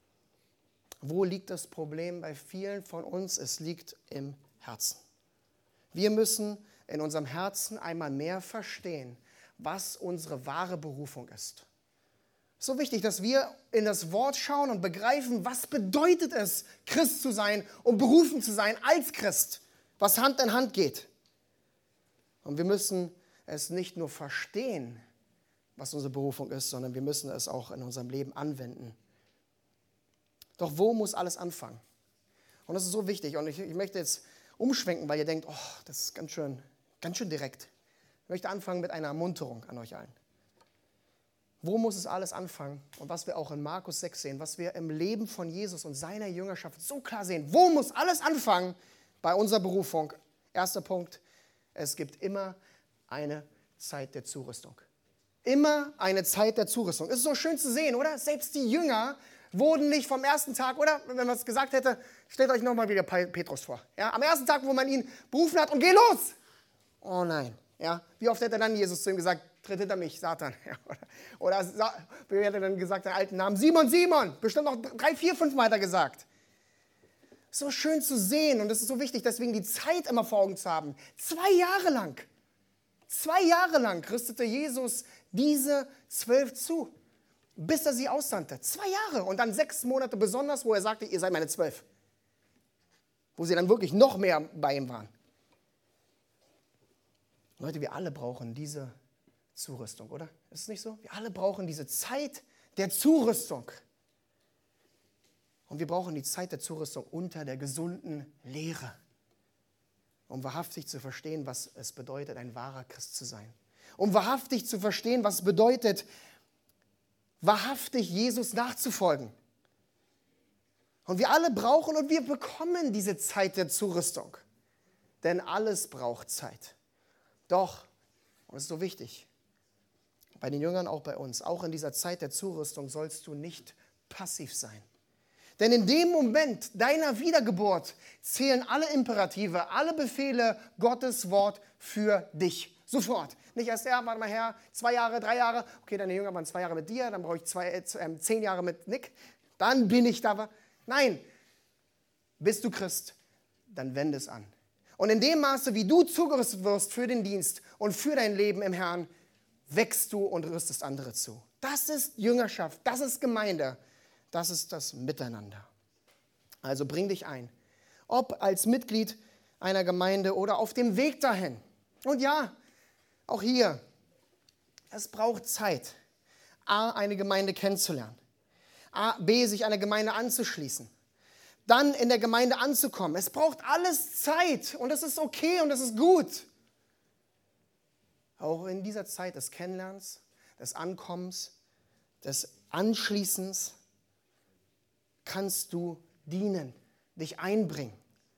Wo liegt das Problem bei vielen von uns? Es liegt im Herzen. Wir müssen in unserem Herzen einmal mehr verstehen, was unsere wahre Berufung ist. Es ist so wichtig, dass wir in das Wort schauen und begreifen, was bedeutet es, Christ zu sein und berufen zu sein als Christ, was Hand in Hand geht. Und wir müssen es nicht nur verstehen, was unsere Berufung ist, sondern wir müssen es auch in unserem Leben anwenden. Doch wo muss alles anfangen? Und das ist so wichtig. Und ich, ich möchte jetzt umschwenken, weil ihr denkt, oh, das ist ganz schön, ganz schön direkt. Ich möchte anfangen mit einer Ermunterung an euch allen. Wo muss es alles anfangen? Und was wir auch in Markus sechs sehen, was wir im Leben von Jesus und seiner Jüngerschaft so klar sehen. Wo muss alles anfangen bei unserer Berufung? Erster Punkt, es gibt immer eine Zeit der Zurüstung. Immer eine Zeit der Zurüstung. Ist so schön zu sehen, oder? Selbst die Jünger wurden nicht vom ersten Tag, oder? Wenn man es gesagt hätte, stellt euch nochmal wieder Petrus vor. Ja? Am ersten Tag, wo man ihn berufen hat und geh los. Oh nein. Ja? Wie oft hätte dann Jesus zu ihm gesagt, tritt hinter mich, Satan. Ja, oder, oder wie hätte er dann gesagt, den alten Namen, Simon, Simon. Bestimmt noch drei, vier, fünf Mal hat er gesagt. So schön zu sehen und es ist so wichtig, deswegen die Zeit immer vor Augen zu haben. Zwei Jahre lang, zwei Jahre lang rüstete Jesus diese zwölf zu, bis er sie aussandte. Zwei Jahre und dann sechs Monate besonders, wo er sagte, ihr seid meine zwölf. Wo sie dann wirklich noch mehr bei ihm waren. Leute, wir alle brauchen diese Zurüstung, oder? Ist es nicht so? Wir alle brauchen diese Zeit der Zurüstung. Und wir brauchen die Zeit der Zurüstung unter der gesunden Lehre, um wahrhaftig zu verstehen, was es bedeutet, ein wahrer Christ zu sein. Um wahrhaftig zu verstehen, was es bedeutet, wahrhaftig Jesus nachzufolgen. Und wir alle brauchen und wir bekommen diese Zeit der Zurüstung. Denn alles braucht Zeit. Doch, und das ist so wichtig, bei den Jüngern, auch bei uns, auch in dieser Zeit der Zurüstung sollst du nicht passiv sein. Denn in dem Moment deiner Wiedergeburt zählen alle Imperative, alle Befehle Gottes Wort für dich. Sofort. Nicht erst, ja, warte mal her, zwei Jahre, drei Jahre. Okay, deine Jünger waren zwei Jahre mit dir, dann brauche ich zwei, äh, zehn Jahre mit Nick. Dann bin ich da. Nein, bist du Christ, dann wende es an. Und in dem Maße, wie du zugerüstet wirst für den Dienst und für dein Leben im Herrn, wächst du und rüstest andere zu. Das ist Jüngerschaft, das ist Gemeinde, das ist das Miteinander. Also bring dich ein, ob als Mitglied einer Gemeinde oder auf dem Weg dahin. Und ja, auch hier, es braucht Zeit, A, eine Gemeinde kennenzulernen, A, B, sich einer Gemeinde anzuschließen, dann in der Gemeinde anzukommen. Es braucht alles Zeit und das ist okay und das ist gut. Auch in dieser Zeit des Kennenlernens, des Ankommens, des Anschließens kannst du dienen, dich einbringen.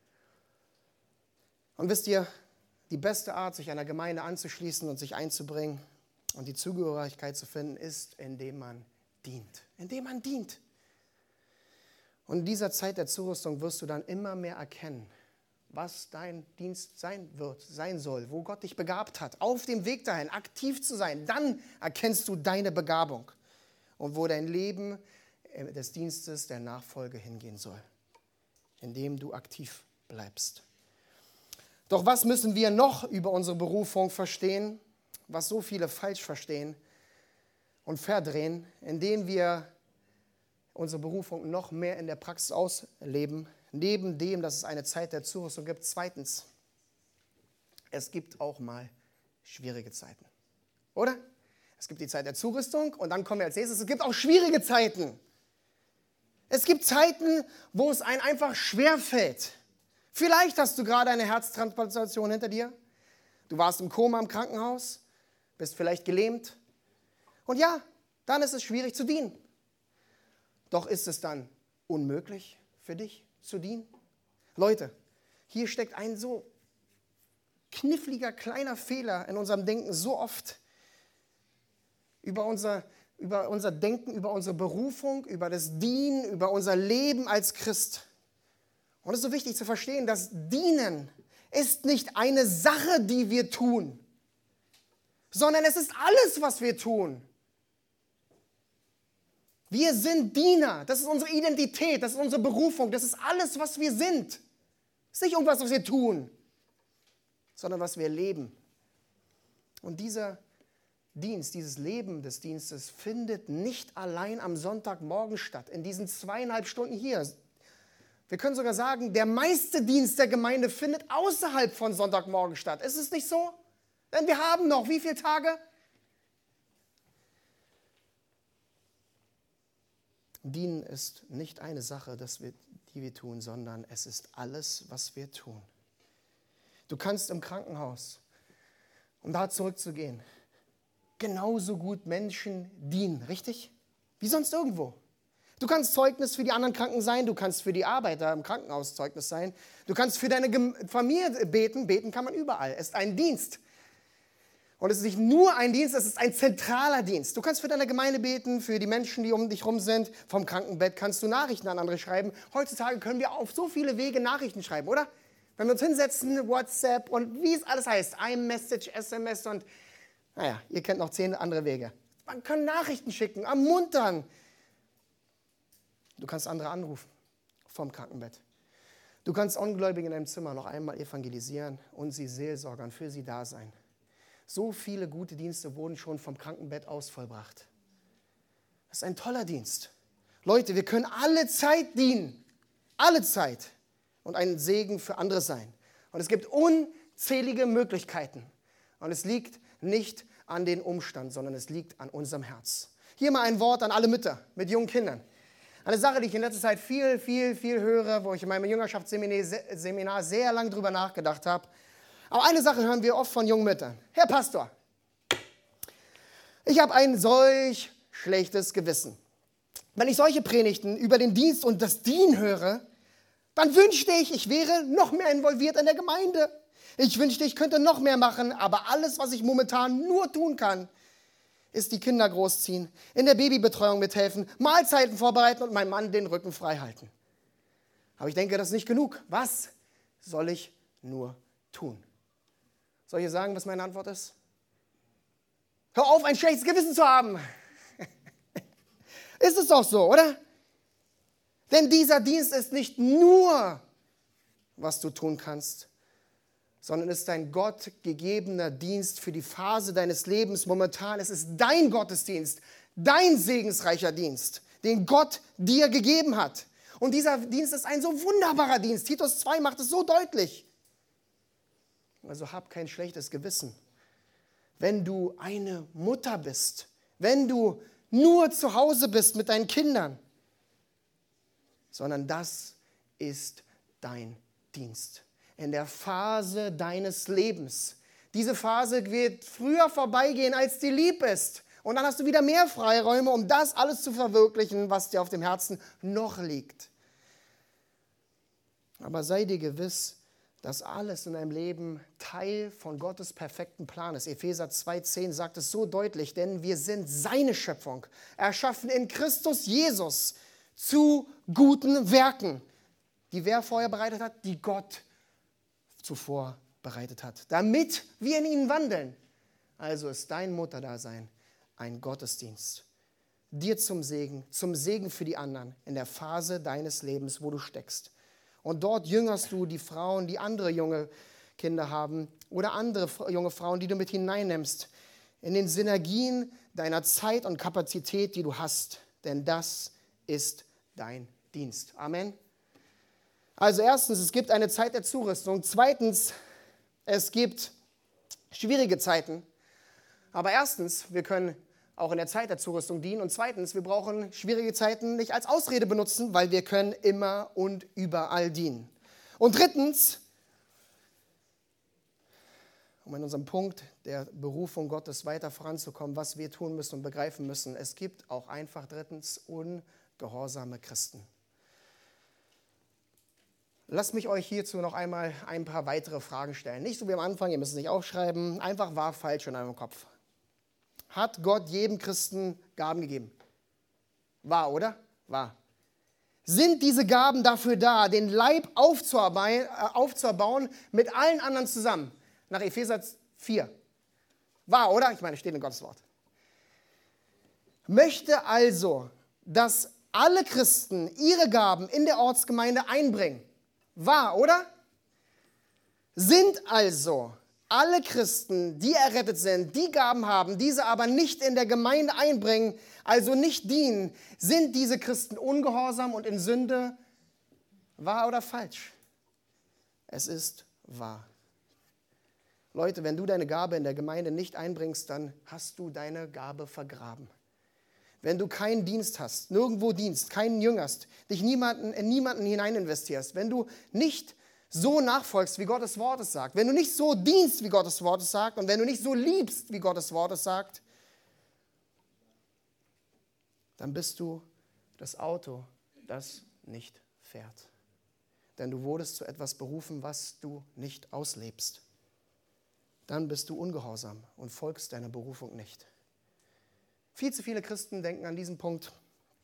Und wisst ihr, die beste Art, sich einer Gemeinde anzuschließen und sich einzubringen und die Zugehörigkeit zu finden, ist, indem man dient. Indem man dient. Und in dieser Zeit der Zurüstung wirst du dann immer mehr erkennen, was dein Dienst sein wird, sein soll, wo Gott dich begabt hat, auf dem Weg dahin, aktiv zu sein. Dann erkennst du deine Begabung und wo dein Leben des Dienstes, der Nachfolge hingehen soll, indem du aktiv bleibst. Doch was müssen wir noch über unsere Berufung verstehen, was so viele falsch verstehen und verdrehen, indem wir unsere Berufung noch mehr in der Praxis ausleben, neben dem, dass es eine Zeit der Zurüstung gibt. Zweitens, es gibt auch mal schwierige Zeiten, oder? Es gibt die Zeit der Zurüstung und dann kommen wir als nächstes, es gibt auch schwierige Zeiten. Es gibt Zeiten, wo es einem einfach schwerfällt. Vielleicht hast du gerade eine Herztransplantation hinter dir. Du warst im Koma im Krankenhaus, bist vielleicht gelähmt. Und ja, dann ist es schwierig zu dienen. Doch ist es dann unmöglich für dich zu dienen? Leute, hier steckt ein so kniffliger kleiner Fehler in unserem Denken so oft über unser, über unser Denken, über unsere Berufung, über das Dienen, über unser Leben als Christ. Und es ist so wichtig zu verstehen, dass Dienen ist nicht eine Sache, die wir tun, sondern es ist alles, was wir tun. Wir sind Diener, das ist unsere Identität, das ist unsere Berufung, das ist alles, was wir sind. Es ist nicht irgendwas, was wir tun, sondern was wir leben. Und dieser Dienst, dieses Leben des Dienstes findet nicht allein am Sonntagmorgen statt, in diesen zweieinhalb Stunden hier. Wir können sogar sagen, der meiste Dienst der Gemeinde findet außerhalb von Sonntagmorgen statt. Ist es nicht so? Denn wir haben noch wie viele Tage? Dienen ist nicht eine Sache, das wir, die wir tun, sondern es ist alles, was wir tun. Du kannst im Krankenhaus, um da zurückzugehen, genauso gut Menschen dienen, richtig? Wie sonst irgendwo. Du kannst Zeugnis für die anderen Kranken sein, du kannst für die Arbeiter im Krankenhaus Zeugnis sein, du kannst für deine Familie beten, beten kann man überall. Es ist ein Dienst. Und es ist nicht nur ein Dienst, es ist ein zentraler Dienst. Du kannst für deine Gemeinde beten, für die Menschen, die um dich rum sind. Vom Krankenbett kannst du Nachrichten an andere schreiben. Heutzutage können wir auf so viele Wege Nachrichten schreiben, oder? Wenn wir uns hinsetzen, WhatsApp und wie es alles heißt, iMessage, S M S und, naja, ihr kennt noch zehn andere Wege. Man kann Nachrichten schicken, ermuntern. Du kannst andere anrufen vom Krankenbett. Du kannst Ungläubige in deinem Zimmer noch einmal evangelisieren und sie seelsorgern, für sie da sein. So viele gute Dienste wurden schon vom Krankenbett aus vollbracht. Das ist ein toller Dienst. Leute, wir können alle Zeit dienen. Alle Zeit. Und ein Segen für andere sein. Und es gibt unzählige Möglichkeiten. Und es liegt nicht an den Umständen, sondern es liegt an unserem Herz. Hier mal ein Wort an alle Mütter mit jungen Kindern. Eine Sache, die ich in letzter Zeit viel, viel, viel höre, wo ich in meinem Jüngerschaftsseminar sehr lange drüber nachgedacht habe. Aber eine Sache hören wir oft von jungen Müttern. Herr Pastor, ich habe ein solch schlechtes Gewissen. Wenn ich solche Predigten über den Dienst und das Dienen höre, dann wünschte ich, ich wäre noch mehr involviert in der Gemeinde. Ich wünschte, ich könnte noch mehr machen, aber alles, was ich momentan nur tun kann, ist die Kinder großziehen, in der Babybetreuung mithelfen, Mahlzeiten vorbereiten und meinem Mann den Rücken frei halten. Aber ich denke, das ist nicht genug. Was soll ich nur tun? Soll ich sagen, was meine Antwort ist? Hör auf, ein schlechtes Gewissen zu haben. Ist es doch so, oder? Denn dieser Dienst ist nicht nur, was du tun kannst, sondern ist dein Gott gegebener Dienst für die Phase deines Lebens momentan. Es ist dein Gottesdienst, dein segensreicher Dienst, den Gott dir gegeben hat. Und dieser Dienst ist ein so wunderbarer Dienst. Titus zwei macht es so deutlich. Also hab kein schlechtes Gewissen. Wenn du eine Mutter bist, wenn du nur zu Hause bist mit deinen Kindern, sondern das ist dein Dienst. In der Phase deines Lebens. Diese Phase wird früher vorbeigehen, als dir lieb ist. Und dann hast du wieder mehr Freiräume, um das alles zu verwirklichen, was dir auf dem Herzen noch liegt. Aber sei dir gewiss, dass alles in deinem Leben Teil von Gottes perfekten Plan ist. Epheser zwei zehn sagt es so deutlich, denn wir sind seine Schöpfung, erschaffen in Christus Jesus zu guten Werken, die wer vorher bereitet hat, die Gott zuvor bereitet hat, damit wir in ihnen wandeln. Also ist dein Mutterdasein ein Gottesdienst. Dir zum Segen, zum Segen für die anderen in der Phase deines Lebens, wo du steckst. Und dort jüngerst du die Frauen, die andere junge Kinder haben oder andere junge Frauen, die du mit hineinnimmst, in den Synergien deiner Zeit und Kapazität, die du hast. Denn das ist dein Dienst. Amen. Also erstens, es gibt eine Zeit der Zurüstung. Zweitens, es gibt schwierige Zeiten. Aber erstens, wir können auch in der Zeit der Zurüstung dienen. Und zweitens, wir brauchen schwierige Zeiten nicht als Ausrede benutzen, weil wir können immer und überall dienen. Und drittens, um in unserem Punkt der Berufung Gottes weiter voranzukommen, was wir tun müssen und begreifen müssen, es gibt auch einfach drittens ungehorsame Christen. Lasst mich euch hierzu noch einmal ein paar weitere Fragen stellen. Nicht so wie am Anfang, ihr müsst es nicht aufschreiben, einfach wahr, falsch in eurem Kopf. Hat Gott jedem Christen Gaben gegeben? Wahr, oder? Wahr. Sind diese Gaben dafür da, den Leib aufzubauen mit allen anderen zusammen? Nach Epheser vier. Wahr, oder? Ich meine, steht in Gottes Wort. Möchte also, dass alle Christen ihre Gaben in der Ortsgemeinde einbringen. Wahr, oder? Sind also alle Christen, die errettet sind, die Gaben haben, diese aber nicht in der Gemeinde einbringen, also nicht dienen, sind diese Christen ungehorsam und in Sünde? Wahr oder falsch? Es ist wahr. Leute, wenn du deine Gabe in der Gemeinde nicht einbringst, dann hast du deine Gabe vergraben. Wenn du keinen Dienst hast, nirgendwo dienst, keinen jüngerst, dich niemanden, in niemanden hinein investierst, wenn du nicht so nachfolgst, wie Gottes Wort es sagt, wenn du nicht so dienst, wie Gottes Wort es sagt und wenn du nicht so liebst, wie Gottes Wort es sagt, dann bist du das Auto, das nicht fährt. Denn du wurdest zu etwas berufen, was du nicht auslebst. Dann bist du ungehorsam und folgst deiner Berufung nicht. Viel zu viele Christen denken an diesem Punkt,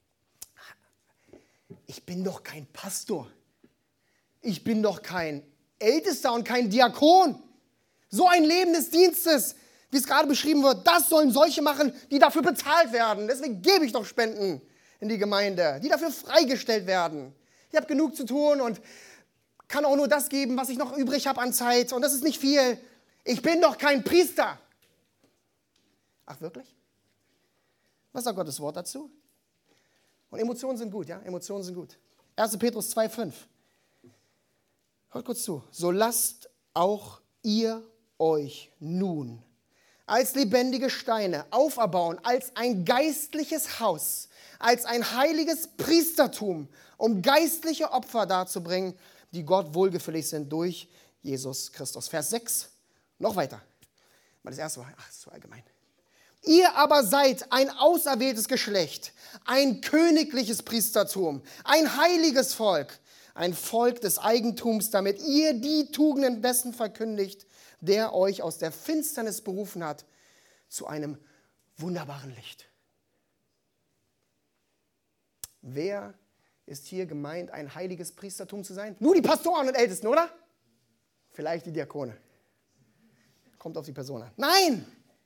ich bin doch kein Pastor. Ich bin doch kein Ältester und kein Diakon. So ein Leben des Dienstes, wie es gerade beschrieben wird, das sollen solche machen, die dafür bezahlt werden. Deswegen gebe ich doch Spenden in die Gemeinde, die dafür freigestellt werden. Ich habe genug zu tun und kann auch nur das geben, was ich noch übrig habe an Zeit. Und das ist nicht viel. Ich bin doch kein Priester. Ach, wirklich? Was sagt Gottes Wort dazu? Und Emotionen sind gut, ja? Emotionen sind gut. erster Petrus zwei fünf. Hört kurz zu. So lasst auch ihr euch nun als lebendige Steine auferbauen, als ein geistliches Haus, als ein heiliges Priestertum, um geistliche Opfer darzubringen, die Gott wohlgefällig sind durch Jesus Christus. Vers sechs, noch weiter. Mal das erste Mal, ach, das ist so allgemein. Ihr aber seid ein auserwähltes Geschlecht, ein königliches Priestertum, ein heiliges Volk, ein Volk des Eigentums, damit ihr die Tugenden dessen verkündigt, der euch aus der Finsternis berufen hat, zu einem wunderbaren Licht. Wer ist hier gemeint, ein heiliges Priestertum zu sein? Nur die Pastoren und Ältesten, oder? Vielleicht die Diakone. Kommt auf die Person an. Nein!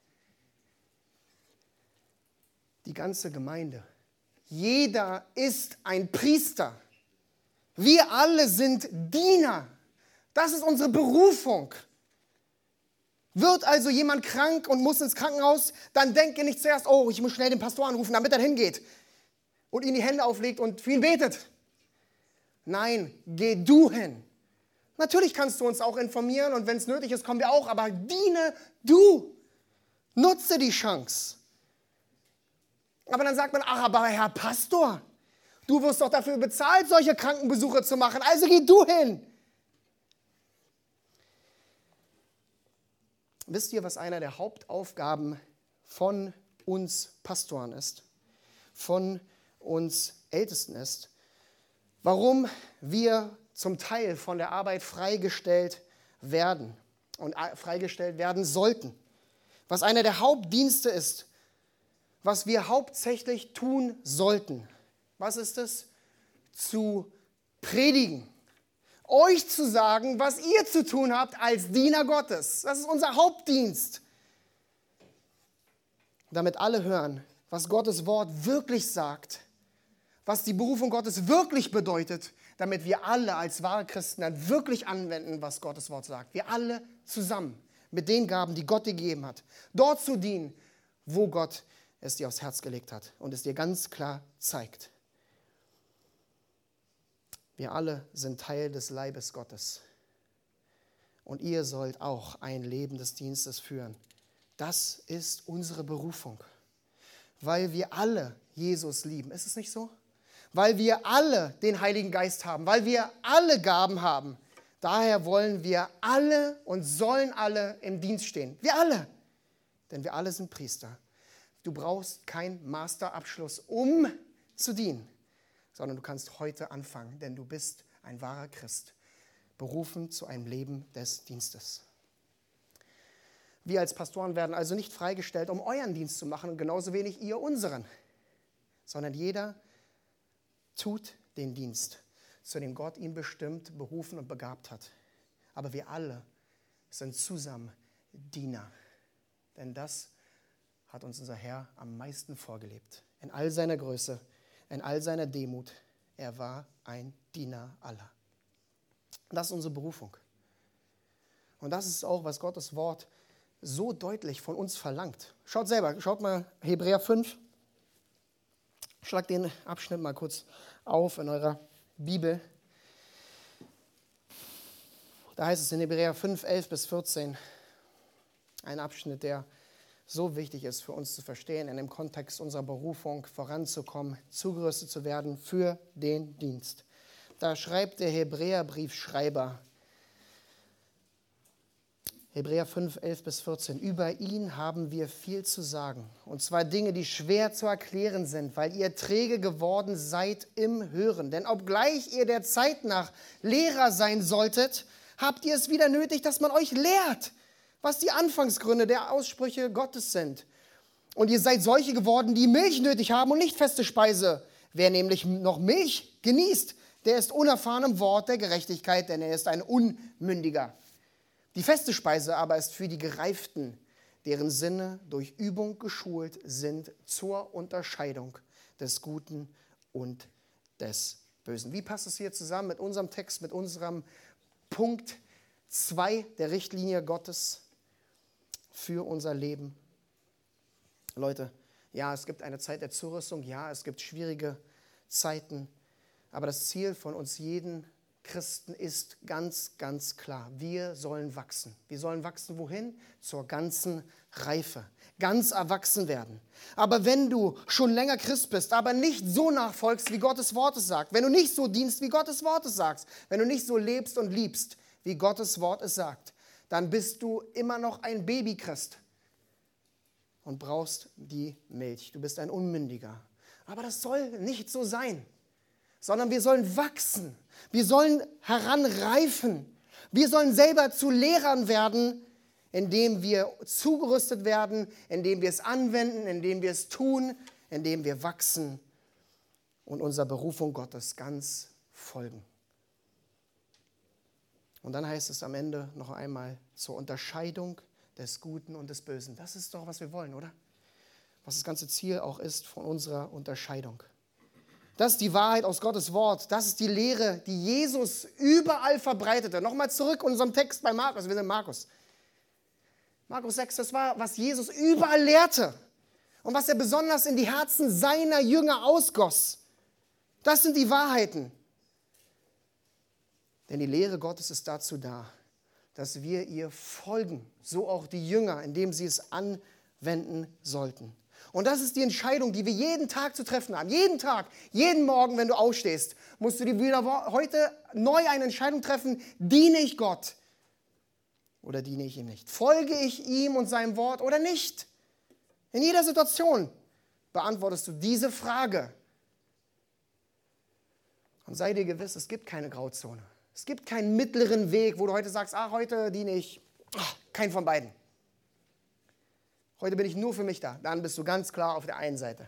Die ganze Gemeinde. Jeder ist ein Priester. Wir alle sind Diener. Das ist unsere Berufung. Wird also jemand krank und muss ins Krankenhaus, dann denke nicht zuerst, oh, ich muss schnell den Pastor anrufen, damit er hingeht und ihm die Hände auflegt und für ihn betet. Nein, geh du hin. Natürlich kannst du uns auch informieren und wenn es nötig ist, kommen wir auch, aber diene du. Nutze die Chance. Aber dann sagt man, ach, aber Herr Pastor, du wirst doch dafür bezahlt, solche Krankenbesuche zu machen, also geh du hin. Wisst ihr, was einer der Hauptaufgaben von uns Pastoren ist, von uns Ältesten ist, warum wir zum Teil von der Arbeit freigestellt werden und freigestellt werden sollten, was einer der Hauptdienste ist, was wir hauptsächlich tun sollten. Was ist es? Zu predigen. Euch zu sagen, was ihr zu tun habt als Diener Gottes. Das ist unser Hauptdienst. Damit alle hören, was Gottes Wort wirklich sagt, was die Berufung Gottes wirklich bedeutet, damit wir alle als wahre Christen dann wirklich anwenden, was Gottes Wort sagt. Wir alle zusammen mit den Gaben, die Gott dir gegeben hat, dort zu dienen, wo Gott es dir aufs Herz gelegt hat und es dir ganz klar zeigt. Wir alle sind Teil des Leibes Gottes. Und ihr sollt auch ein Leben des Dienstes führen. Das ist unsere Berufung. Weil wir alle Jesus lieben. Ist es nicht so? Weil wir alle den Heiligen Geist haben. Weil wir alle Gaben haben. Daher wollen wir alle und sollen alle im Dienst stehen. Wir alle. Denn wir alle sind Priester. Du brauchst keinen Masterabschluss, um zu dienen. Sondern du kannst heute anfangen, denn du bist ein wahrer Christ, berufen zu einem Leben des Dienstes. Wir als Pastoren werden also nicht freigestellt, um euren Dienst zu machen und genauso wenig ihr unseren, sondern jeder tut den Dienst, zu dem Gott ihn bestimmt, berufen und begabt hat. Aber wir alle sind zusammen Diener, denn das hat uns unser Herr am meisten vorgelebt, in all seiner Größe, in all seiner Demut. Er war ein Diener aller. Das ist unsere Berufung. Und das ist auch, was Gottes Wort so deutlich von uns verlangt. Schaut selber, schaut mal Hebräer fünf. Schlagt den Abschnitt mal kurz auf in eurer Bibel. Da heißt es in Hebräer fünf, elf bis vierzehn, ein Abschnitt, der so wichtig ist für uns zu verstehen, in dem Kontext unserer Berufung voranzukommen, zugerüstet zu werden für den Dienst. Da schreibt der Hebräerbriefschreiber, Hebräer fünf, elf bis vierzehn, über ihn haben wir viel zu sagen. Und zwar Dinge, die schwer zu erklären sind, weil ihr träge geworden seid im Hören. Denn obgleich ihr der Zeit nach Lehrer sein solltet, habt ihr es wieder nötig, dass man euch lehrt, was die Anfangsgründe der Aussprüche Gottes sind. Und ihr seid solche geworden, die Milch nötig haben und nicht feste Speise. Wer nämlich noch Milch genießt, der ist unerfahren im Wort der Gerechtigkeit, denn er ist ein Unmündiger. Die feste Speise aber ist für die Gereiften, deren Sinne durch Übung geschult sind zur Unterscheidung des Guten und des Bösen. Wie passt es hier zusammen mit unserem Text, mit unserem Punkt zwei der Richtlinie Gottes für unser Leben? Leute, ja, es gibt eine Zeit der Zurüstung, ja, es gibt schwierige Zeiten, aber das Ziel von uns jeden Christen ist ganz, ganz klar. Wir sollen wachsen. Wir sollen wachsen wohin? Zur ganzen Reife. Ganz erwachsen werden. Aber wenn du schon länger Christ bist, aber nicht so nachfolgst, wie Gottes Wort es sagt, wenn du nicht so dienst, wie Gottes Wort es sagt, wenn du nicht so lebst und liebst, wie Gottes Wort es sagt, dann bist du immer noch ein Babychrist und brauchst die Milch. Du bist ein Unmündiger. Aber das soll nicht so sein, sondern wir sollen wachsen. Wir sollen heranreifen. Wir sollen selber zu Lehrern werden, indem wir zugerüstet werden, indem wir es anwenden, indem wir es tun, indem wir wachsen und unserer Berufung Gottes ganz folgen. Und dann heißt es am Ende noch einmal zur Unterscheidung des Guten und des Bösen. Das ist doch, was wir wollen, oder? Was das ganze Ziel auch ist von unserer Unterscheidung. Das ist die Wahrheit aus Gottes Wort. Das ist die Lehre, die Jesus überall verbreitete. Nochmal zurück in unserem Text bei Markus. Wir sind Markus. Markus sechs, das war, was Jesus überall lehrte. Und was er besonders in die Herzen seiner Jünger ausgoss. Das sind die Wahrheiten. Denn die Lehre Gottes ist dazu da, dass wir ihr folgen. So auch die Jünger, indem sie es anwenden sollten. Und das ist die Entscheidung, die wir jeden Tag zu treffen haben. Jeden Tag, jeden Morgen, wenn du aufstehst, musst du dir wieder heute neu eine Entscheidung treffen. Diene ich Gott oder diene ich ihm nicht? Folge ich ihm und seinem Wort oder nicht? In jeder Situation beantwortest du diese Frage. Und sei dir gewiss, es gibt keine Grauzone. Es gibt keinen mittleren Weg, wo du heute sagst, ah, heute diene ich, ach, kein von beiden. Heute bin ich nur für mich da. Dann bist du ganz klar auf der einen Seite.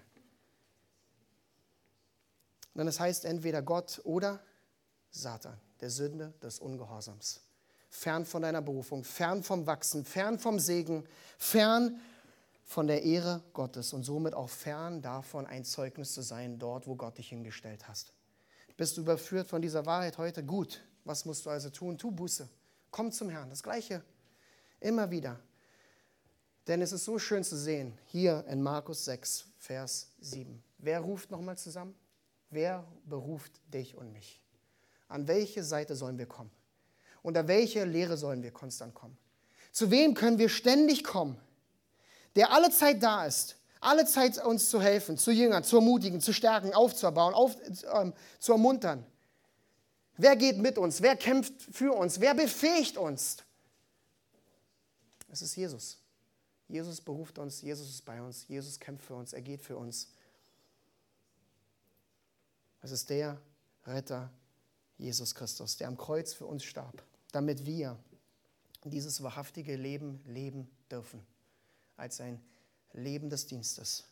Denn es heißt entweder Gott oder Satan, der Sünde des Ungehorsams. Fern von deiner Berufung, fern vom Wachsen, fern vom Segen, fern von der Ehre Gottes und somit auch fern davon, ein Zeugnis zu sein, dort, wo Gott dich hingestellt hast. Bist du überführt von dieser Wahrheit heute? Gut. Was musst du also tun? Tu Buße. Komm zum Herrn. Das Gleiche immer wieder. Denn es ist so schön zu sehen, hier in Markus sechs, Vers sieben. Wer ruft nochmal zusammen? Wer beruft dich und mich? An welche Seite sollen wir kommen? Unter welche Lehre sollen wir konstant kommen? Zu wem können wir ständig kommen, der alle Zeit da ist, alle Zeit uns zu helfen, zu jüngern, zu ermutigen, zu stärken, aufzubauen, auf, ähm, zu ermuntern? Wer geht mit uns? Wer kämpft für uns? Wer befähigt uns? Es ist Jesus. Jesus beruft uns, Jesus ist bei uns, Jesus kämpft für uns, er geht für uns. Es ist der Retter, Jesus Christus, der am Kreuz für uns starb, damit wir dieses wahrhaftige Leben leben dürfen, als ein Leben des Dienstes.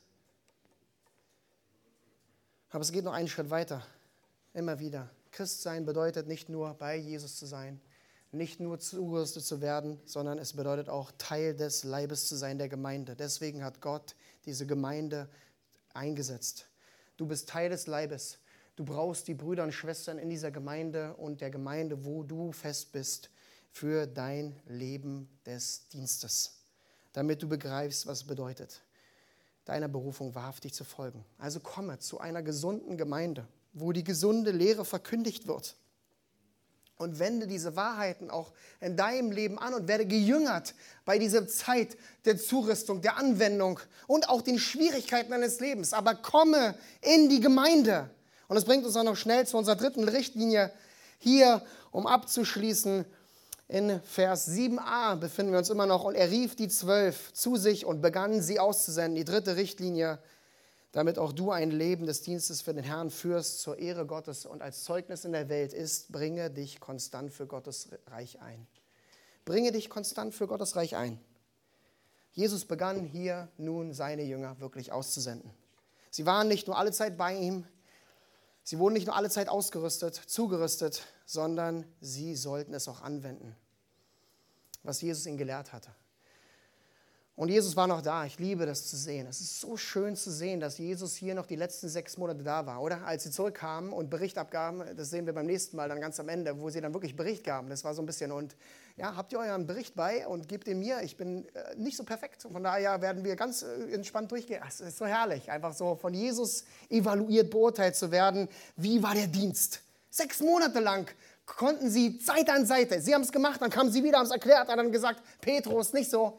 Aber es geht noch einen Schritt weiter, immer wieder. Christsein bedeutet nicht nur bei Jesus zu sein, nicht nur zugerüstet zu werden, sondern es bedeutet auch Teil des Leibes zu sein, der Gemeinde. Deswegen hat Gott diese Gemeinde eingesetzt. Du bist Teil des Leibes. Du brauchst die Brüder und Schwestern in dieser Gemeinde und der Gemeinde, wo du fest bist, für dein Leben des Dienstes, damit du begreifst, was es bedeutet, deiner Berufung wahrhaftig zu folgen. Also komme zu einer gesunden Gemeinde, wo die gesunde Lehre verkündigt wird. Und wende diese Wahrheiten auch in deinem Leben an und werde gejüngert bei dieser Zeit der Zurüstung, der Anwendung und auch den Schwierigkeiten deines Lebens. Aber komme in die Gemeinde. Und das bringt uns auch noch schnell zu unserer dritten Richtlinie hier, um abzuschließen. In Vers sieben a befinden wir uns immer noch. Und er rief die Zwölf zu sich und begann sie auszusenden. Die dritte Richtlinie, damit auch du ein Leben des Dienstes für den Herrn führst, zur Ehre Gottes und als Zeugnis in der Welt ist, bringe dich konstant für Gottes Reich ein. Bringe dich konstant für Gottes Reich ein. Jesus begann hier nun seine Jünger wirklich auszusenden. Sie waren nicht nur alle Zeit bei ihm, sie wurden nicht nur alle Zeit ausgerüstet, zugerüstet, sondern sie sollten es auch anwenden, was Jesus ihnen gelehrt hatte. Und Jesus war noch da. Ich liebe das zu sehen. Es ist so schön zu sehen, dass Jesus hier noch die letzten sechs Monate da war, oder? Als sie zurückkamen und Bericht abgaben, das sehen wir beim nächsten Mal dann ganz am Ende, wo sie dann wirklich Bericht gaben. Das war so ein bisschen, und ja, habt ihr euren Bericht bei und gebt ihn mir. Ich bin äh, nicht so perfekt. Von daher werden wir ganz äh, entspannt durchgehen. Es ist so herrlich, einfach so von Jesus evaluiert, beurteilt zu werden. Wie war der Dienst? Sechs Monate lang konnten sie Seite an Seite. Sie haben es gemacht, dann kamen sie wieder, haben es erklärt, haben dann gesagt, Petrus, nicht so.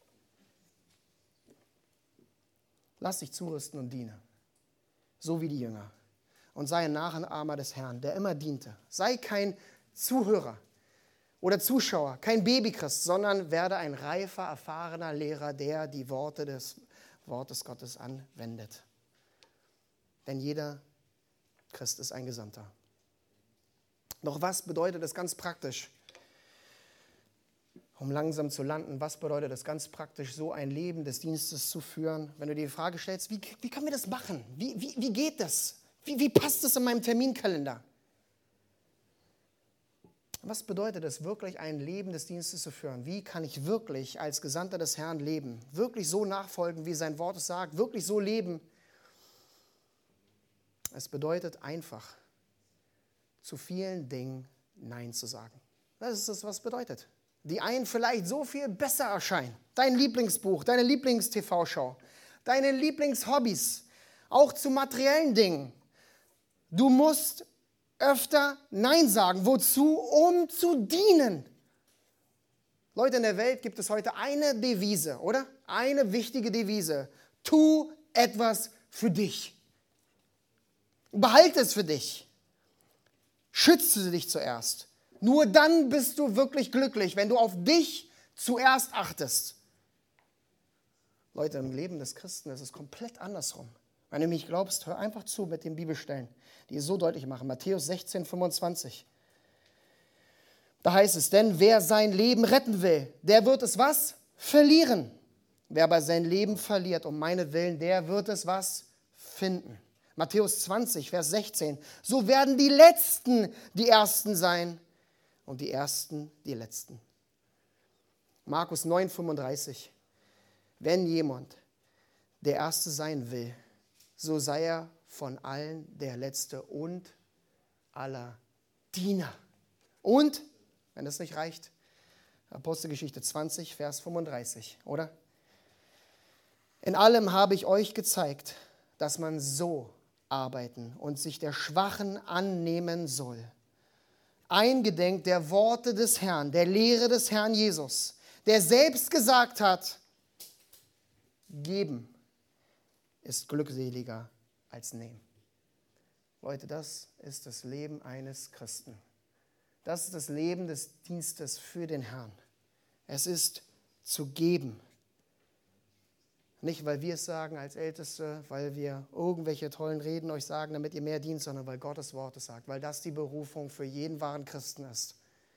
Lass dich zurüsten und diene, so wie die Jünger. Und sei ein Nachahmer des Herrn, der immer diente. Sei kein Zuhörer oder Zuschauer, kein Babychrist, sondern werde ein reifer, erfahrener Lehrer, der die Worte des Wortes Gottes anwendet. Denn jeder Christ ist ein Gesandter. Doch was bedeutet das ganz praktisch? Um langsam zu landen, was bedeutet es ganz praktisch, so ein Leben des Dienstes zu führen? Wenn du dir die Frage stellst, wie, wie können wir das machen? Wie, wie, wie geht das? Wie, wie passt das in meinem Terminkalender? Was bedeutet es, wirklich ein Leben des Dienstes zu führen? Wie kann ich wirklich als Gesandter des Herrn leben? Wirklich so nachfolgen, wie sein Wort es sagt? Wirklich so leben? Es bedeutet einfach, zu vielen Dingen Nein zu sagen. Das ist es, was es bedeutet. Die einen vielleicht so viel besser erscheinen. Dein Lieblingsbuch, deine Lieblings-T V-Show, deine Lieblingshobbys, auch zu materiellen Dingen. Du musst öfter Nein sagen. Wozu? Um zu dienen. Leute, in der Welt gibt es heute eine Devise, oder? Eine wichtige Devise. Tu etwas für dich. Behalte es für dich. Schütze dich zuerst. Nur dann bist du wirklich glücklich, wenn du auf dich zuerst achtest. Leute, im Leben des Christen ist es komplett andersrum. Wenn du mich glaubst, hör einfach zu mit den Bibelstellen, die es so deutlich machen. Matthäus sechzehn, fünfundzwanzig. Da heißt es, denn wer sein Leben retten will, der wird es was? Verlieren. Wer aber sein Leben verliert, um meinetwillen, der wird es was? Finden. Matthäus zwanzig, Vers sechzehn. So werden die Letzten die Ersten sein und die Ersten die Letzten. Markus neun, fünfunddreißig. Wenn jemand der Erste sein will, so sei er von allen der Letzte und aller Diener. Und, wenn das nicht reicht, Apostelgeschichte zwanzig, Vers fünfunddreißig, oder? In allem habe ich euch gezeigt, dass man so arbeiten und sich der Schwachen annehmen soll. Eingedenk der Worte des Herrn, der Lehre des Herrn Jesus, der selbst gesagt hat, geben ist glückseliger als nehmen. Leute, das ist das Leben eines Christen. Das ist das Leben des Dienstes für den Herrn. Es ist zu geben. Nicht, weil wir es sagen als Älteste, weil wir irgendwelche tollen Reden euch sagen, damit ihr mehr dient, sondern weil Gottes Wort es sagt, weil das die Berufung für jeden wahren Christen ist.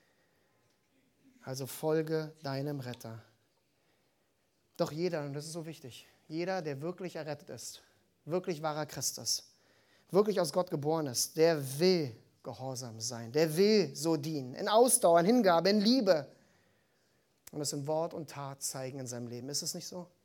Also folge deinem Retter. Doch jeder, und das ist so wichtig, jeder, der wirklich errettet ist, wirklich wahrer Christ ist, wirklich aus Gott geboren ist, der will gehorsam sein, der will so dienen, in Ausdauer, in Hingabe, in Liebe und es in Wort und Tat zeigen in seinem Leben. Ist es nicht so?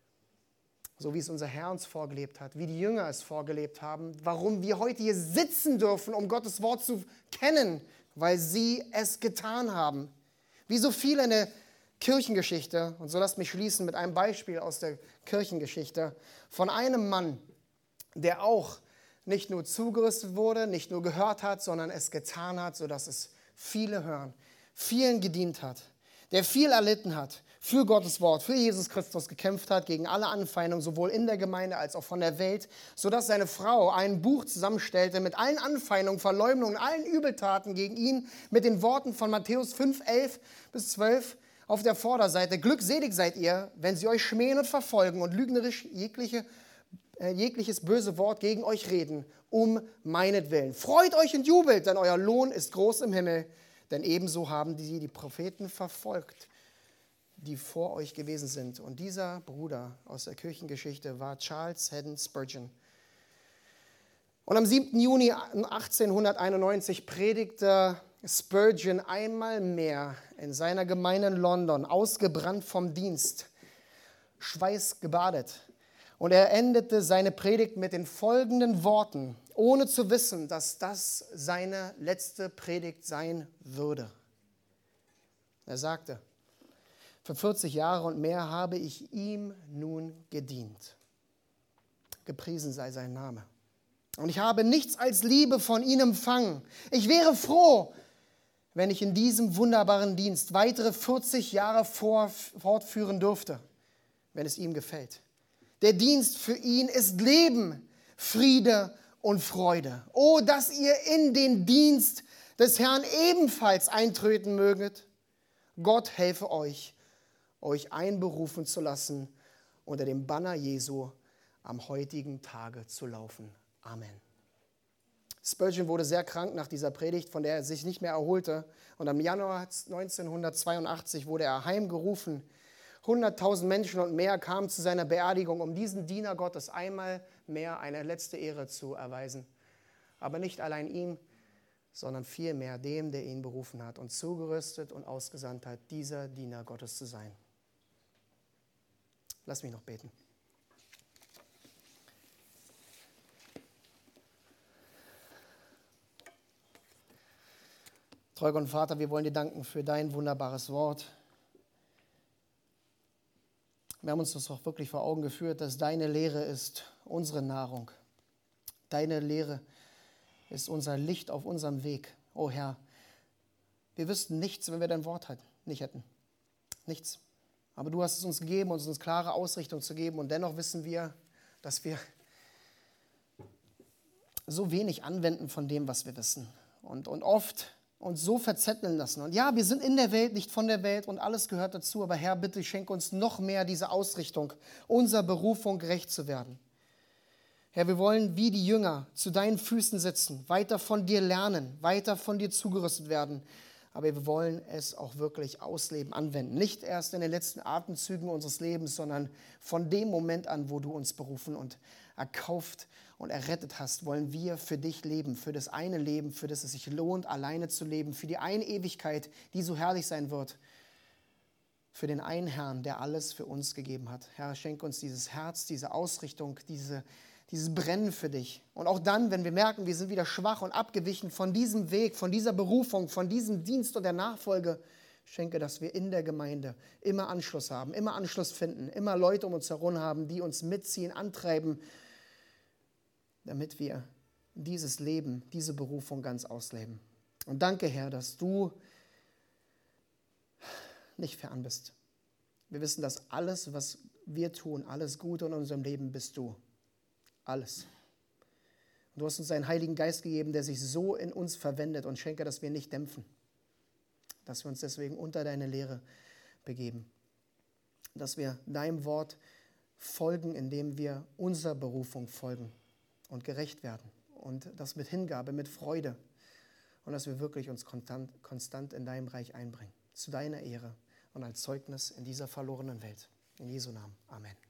So wie es unser Herr uns vorgelebt hat, wie die Jünger es vorgelebt haben, warum wir heute hier sitzen dürfen, um Gottes Wort zu kennen, weil sie es getan haben. Wie so viele in der Kirchengeschichte, und so lasst mich schließen mit einem Beispiel aus der Kirchengeschichte, von einem Mann, der auch nicht nur zugerüstet wurde, nicht nur gehört hat, sondern es getan hat, sodass es viele hören, vielen gedient hat, der viel erlitten hat, für Gottes Wort, für Jesus Christus gekämpft hat, gegen alle Anfeindungen, sowohl in der Gemeinde als auch von der Welt, sodass seine Frau ein Buch zusammenstellte mit allen Anfeindungen, Verleumdungen, allen Übeltaten gegen ihn, mit den Worten von Matthäus fünf, elf bis zwölf auf der Vorderseite. Glückselig seid ihr, wenn sie euch schmähen und verfolgen und lügnerisch jegliche, äh, jegliches böse Wort gegen euch reden, um meinetwillen. Freut euch und jubelt, denn euer Lohn ist groß im Himmel, denn ebenso haben die die Propheten verfolgt, die vor euch gewesen sind. Und dieser Bruder aus der Kirchengeschichte war Charles Haddon Spurgeon. Und am siebten Juni achtzehnhunderteinundneunzig predigte Spurgeon einmal mehr in seiner Gemeinde in London, ausgebrannt vom Dienst, schweißgebadet. Und er endete seine Predigt mit den folgenden Worten, ohne zu wissen, dass das seine letzte Predigt sein würde. Er sagte, für vierzig Jahre und mehr habe ich ihm nun gedient. Gepriesen sei sein Name. Und ich habe nichts als Liebe von ihm empfangen. Ich wäre froh, wenn ich in diesem wunderbaren Dienst weitere vierzig Jahre fortführen dürfte, wenn es ihm gefällt. Der Dienst für ihn ist Leben, Friede und Freude. Oh, dass ihr in den Dienst des Herrn ebenfalls eintreten möget. Gott helfe euch, euch einberufen zu lassen, unter dem Banner Jesu am heutigen Tage zu laufen. Amen. Spurgeon wurde sehr krank nach dieser Predigt, von der er sich nicht mehr erholte. Und am Januar neunzehnhundertzweiundachtzig wurde er heimgerufen. hunderttausend Menschen und mehr kamen zu seiner Beerdigung, um diesen Diener Gottes einmal mehr eine letzte Ehre zu erweisen. Aber nicht allein ihm, sondern vielmehr dem, der ihn berufen hat und zugerüstet und ausgesandt hat, dieser Diener Gottes zu sein. Lass mich noch beten. Treuer und Vater, wir wollen dir danken für dein wunderbares Wort. Wir haben uns das auch wirklich vor Augen geführt, dass deine Lehre ist unsere Nahrung. Deine Lehre ist unser Licht auf unserem Weg. Oh Herr, wir wüssten nichts, wenn wir dein Wort nicht hätten. Nichts. Aber du hast es uns gegeben, uns eine klare Ausrichtung zu geben. Und dennoch wissen wir, dass wir so wenig anwenden von dem, was wir wissen. Und, und oft uns so verzetteln lassen. Und ja, wir sind in der Welt, nicht von der Welt und alles gehört dazu, aber Herr, bitte schenke uns noch mehr diese Ausrichtung, unserer Berufung gerecht zu werden. Herr, wir wollen wie die Jünger zu deinen Füßen sitzen, weiter von dir lernen, weiter von dir zugerüstet werden, aber wir wollen es auch wirklich ausleben, anwenden. Nicht erst in den letzten Atemzügen unseres Lebens, sondern von dem Moment an, wo du uns berufen und erkauft und errettet hast, wollen wir für dich leben, für das eine Leben, für das es sich lohnt, alleine zu leben, für die eine Ewigkeit, die so herrlich sein wird, für den einen Herrn, der alles für uns gegeben hat. Herr, schenk uns dieses Herz, diese Ausrichtung, diese, dieses Brennen für dich. Und auch dann, wenn wir merken, wir sind wieder schwach und abgewichen von diesem Weg, von dieser Berufung, von diesem Dienst und der Nachfolge, schenke, dass wir in der Gemeinde immer Anschluss haben, immer Anschluss finden, immer Leute um uns herum haben, die uns mitziehen, antreiben, damit wir dieses Leben, diese Berufung ganz ausleben. Und danke, Herr, dass du nicht fern bist. Wir wissen, dass alles, was wir tun, alles Gute in unserem Leben bist du. Alles. Und du hast uns deinen Heiligen Geist gegeben, der sich so in uns verwendet, und schenke, dass wir nicht dämpfen, dass wir uns deswegen unter deine Lehre begeben, dass wir deinem Wort folgen, indem wir unserer Berufung folgen und gerecht werden und das mit Hingabe, mit Freude, und dass wir wirklich uns konstant, konstant in deinem Reich einbringen, zu deiner Ehre und als Zeugnis in dieser verlorenen Welt. In Jesu Namen. Amen.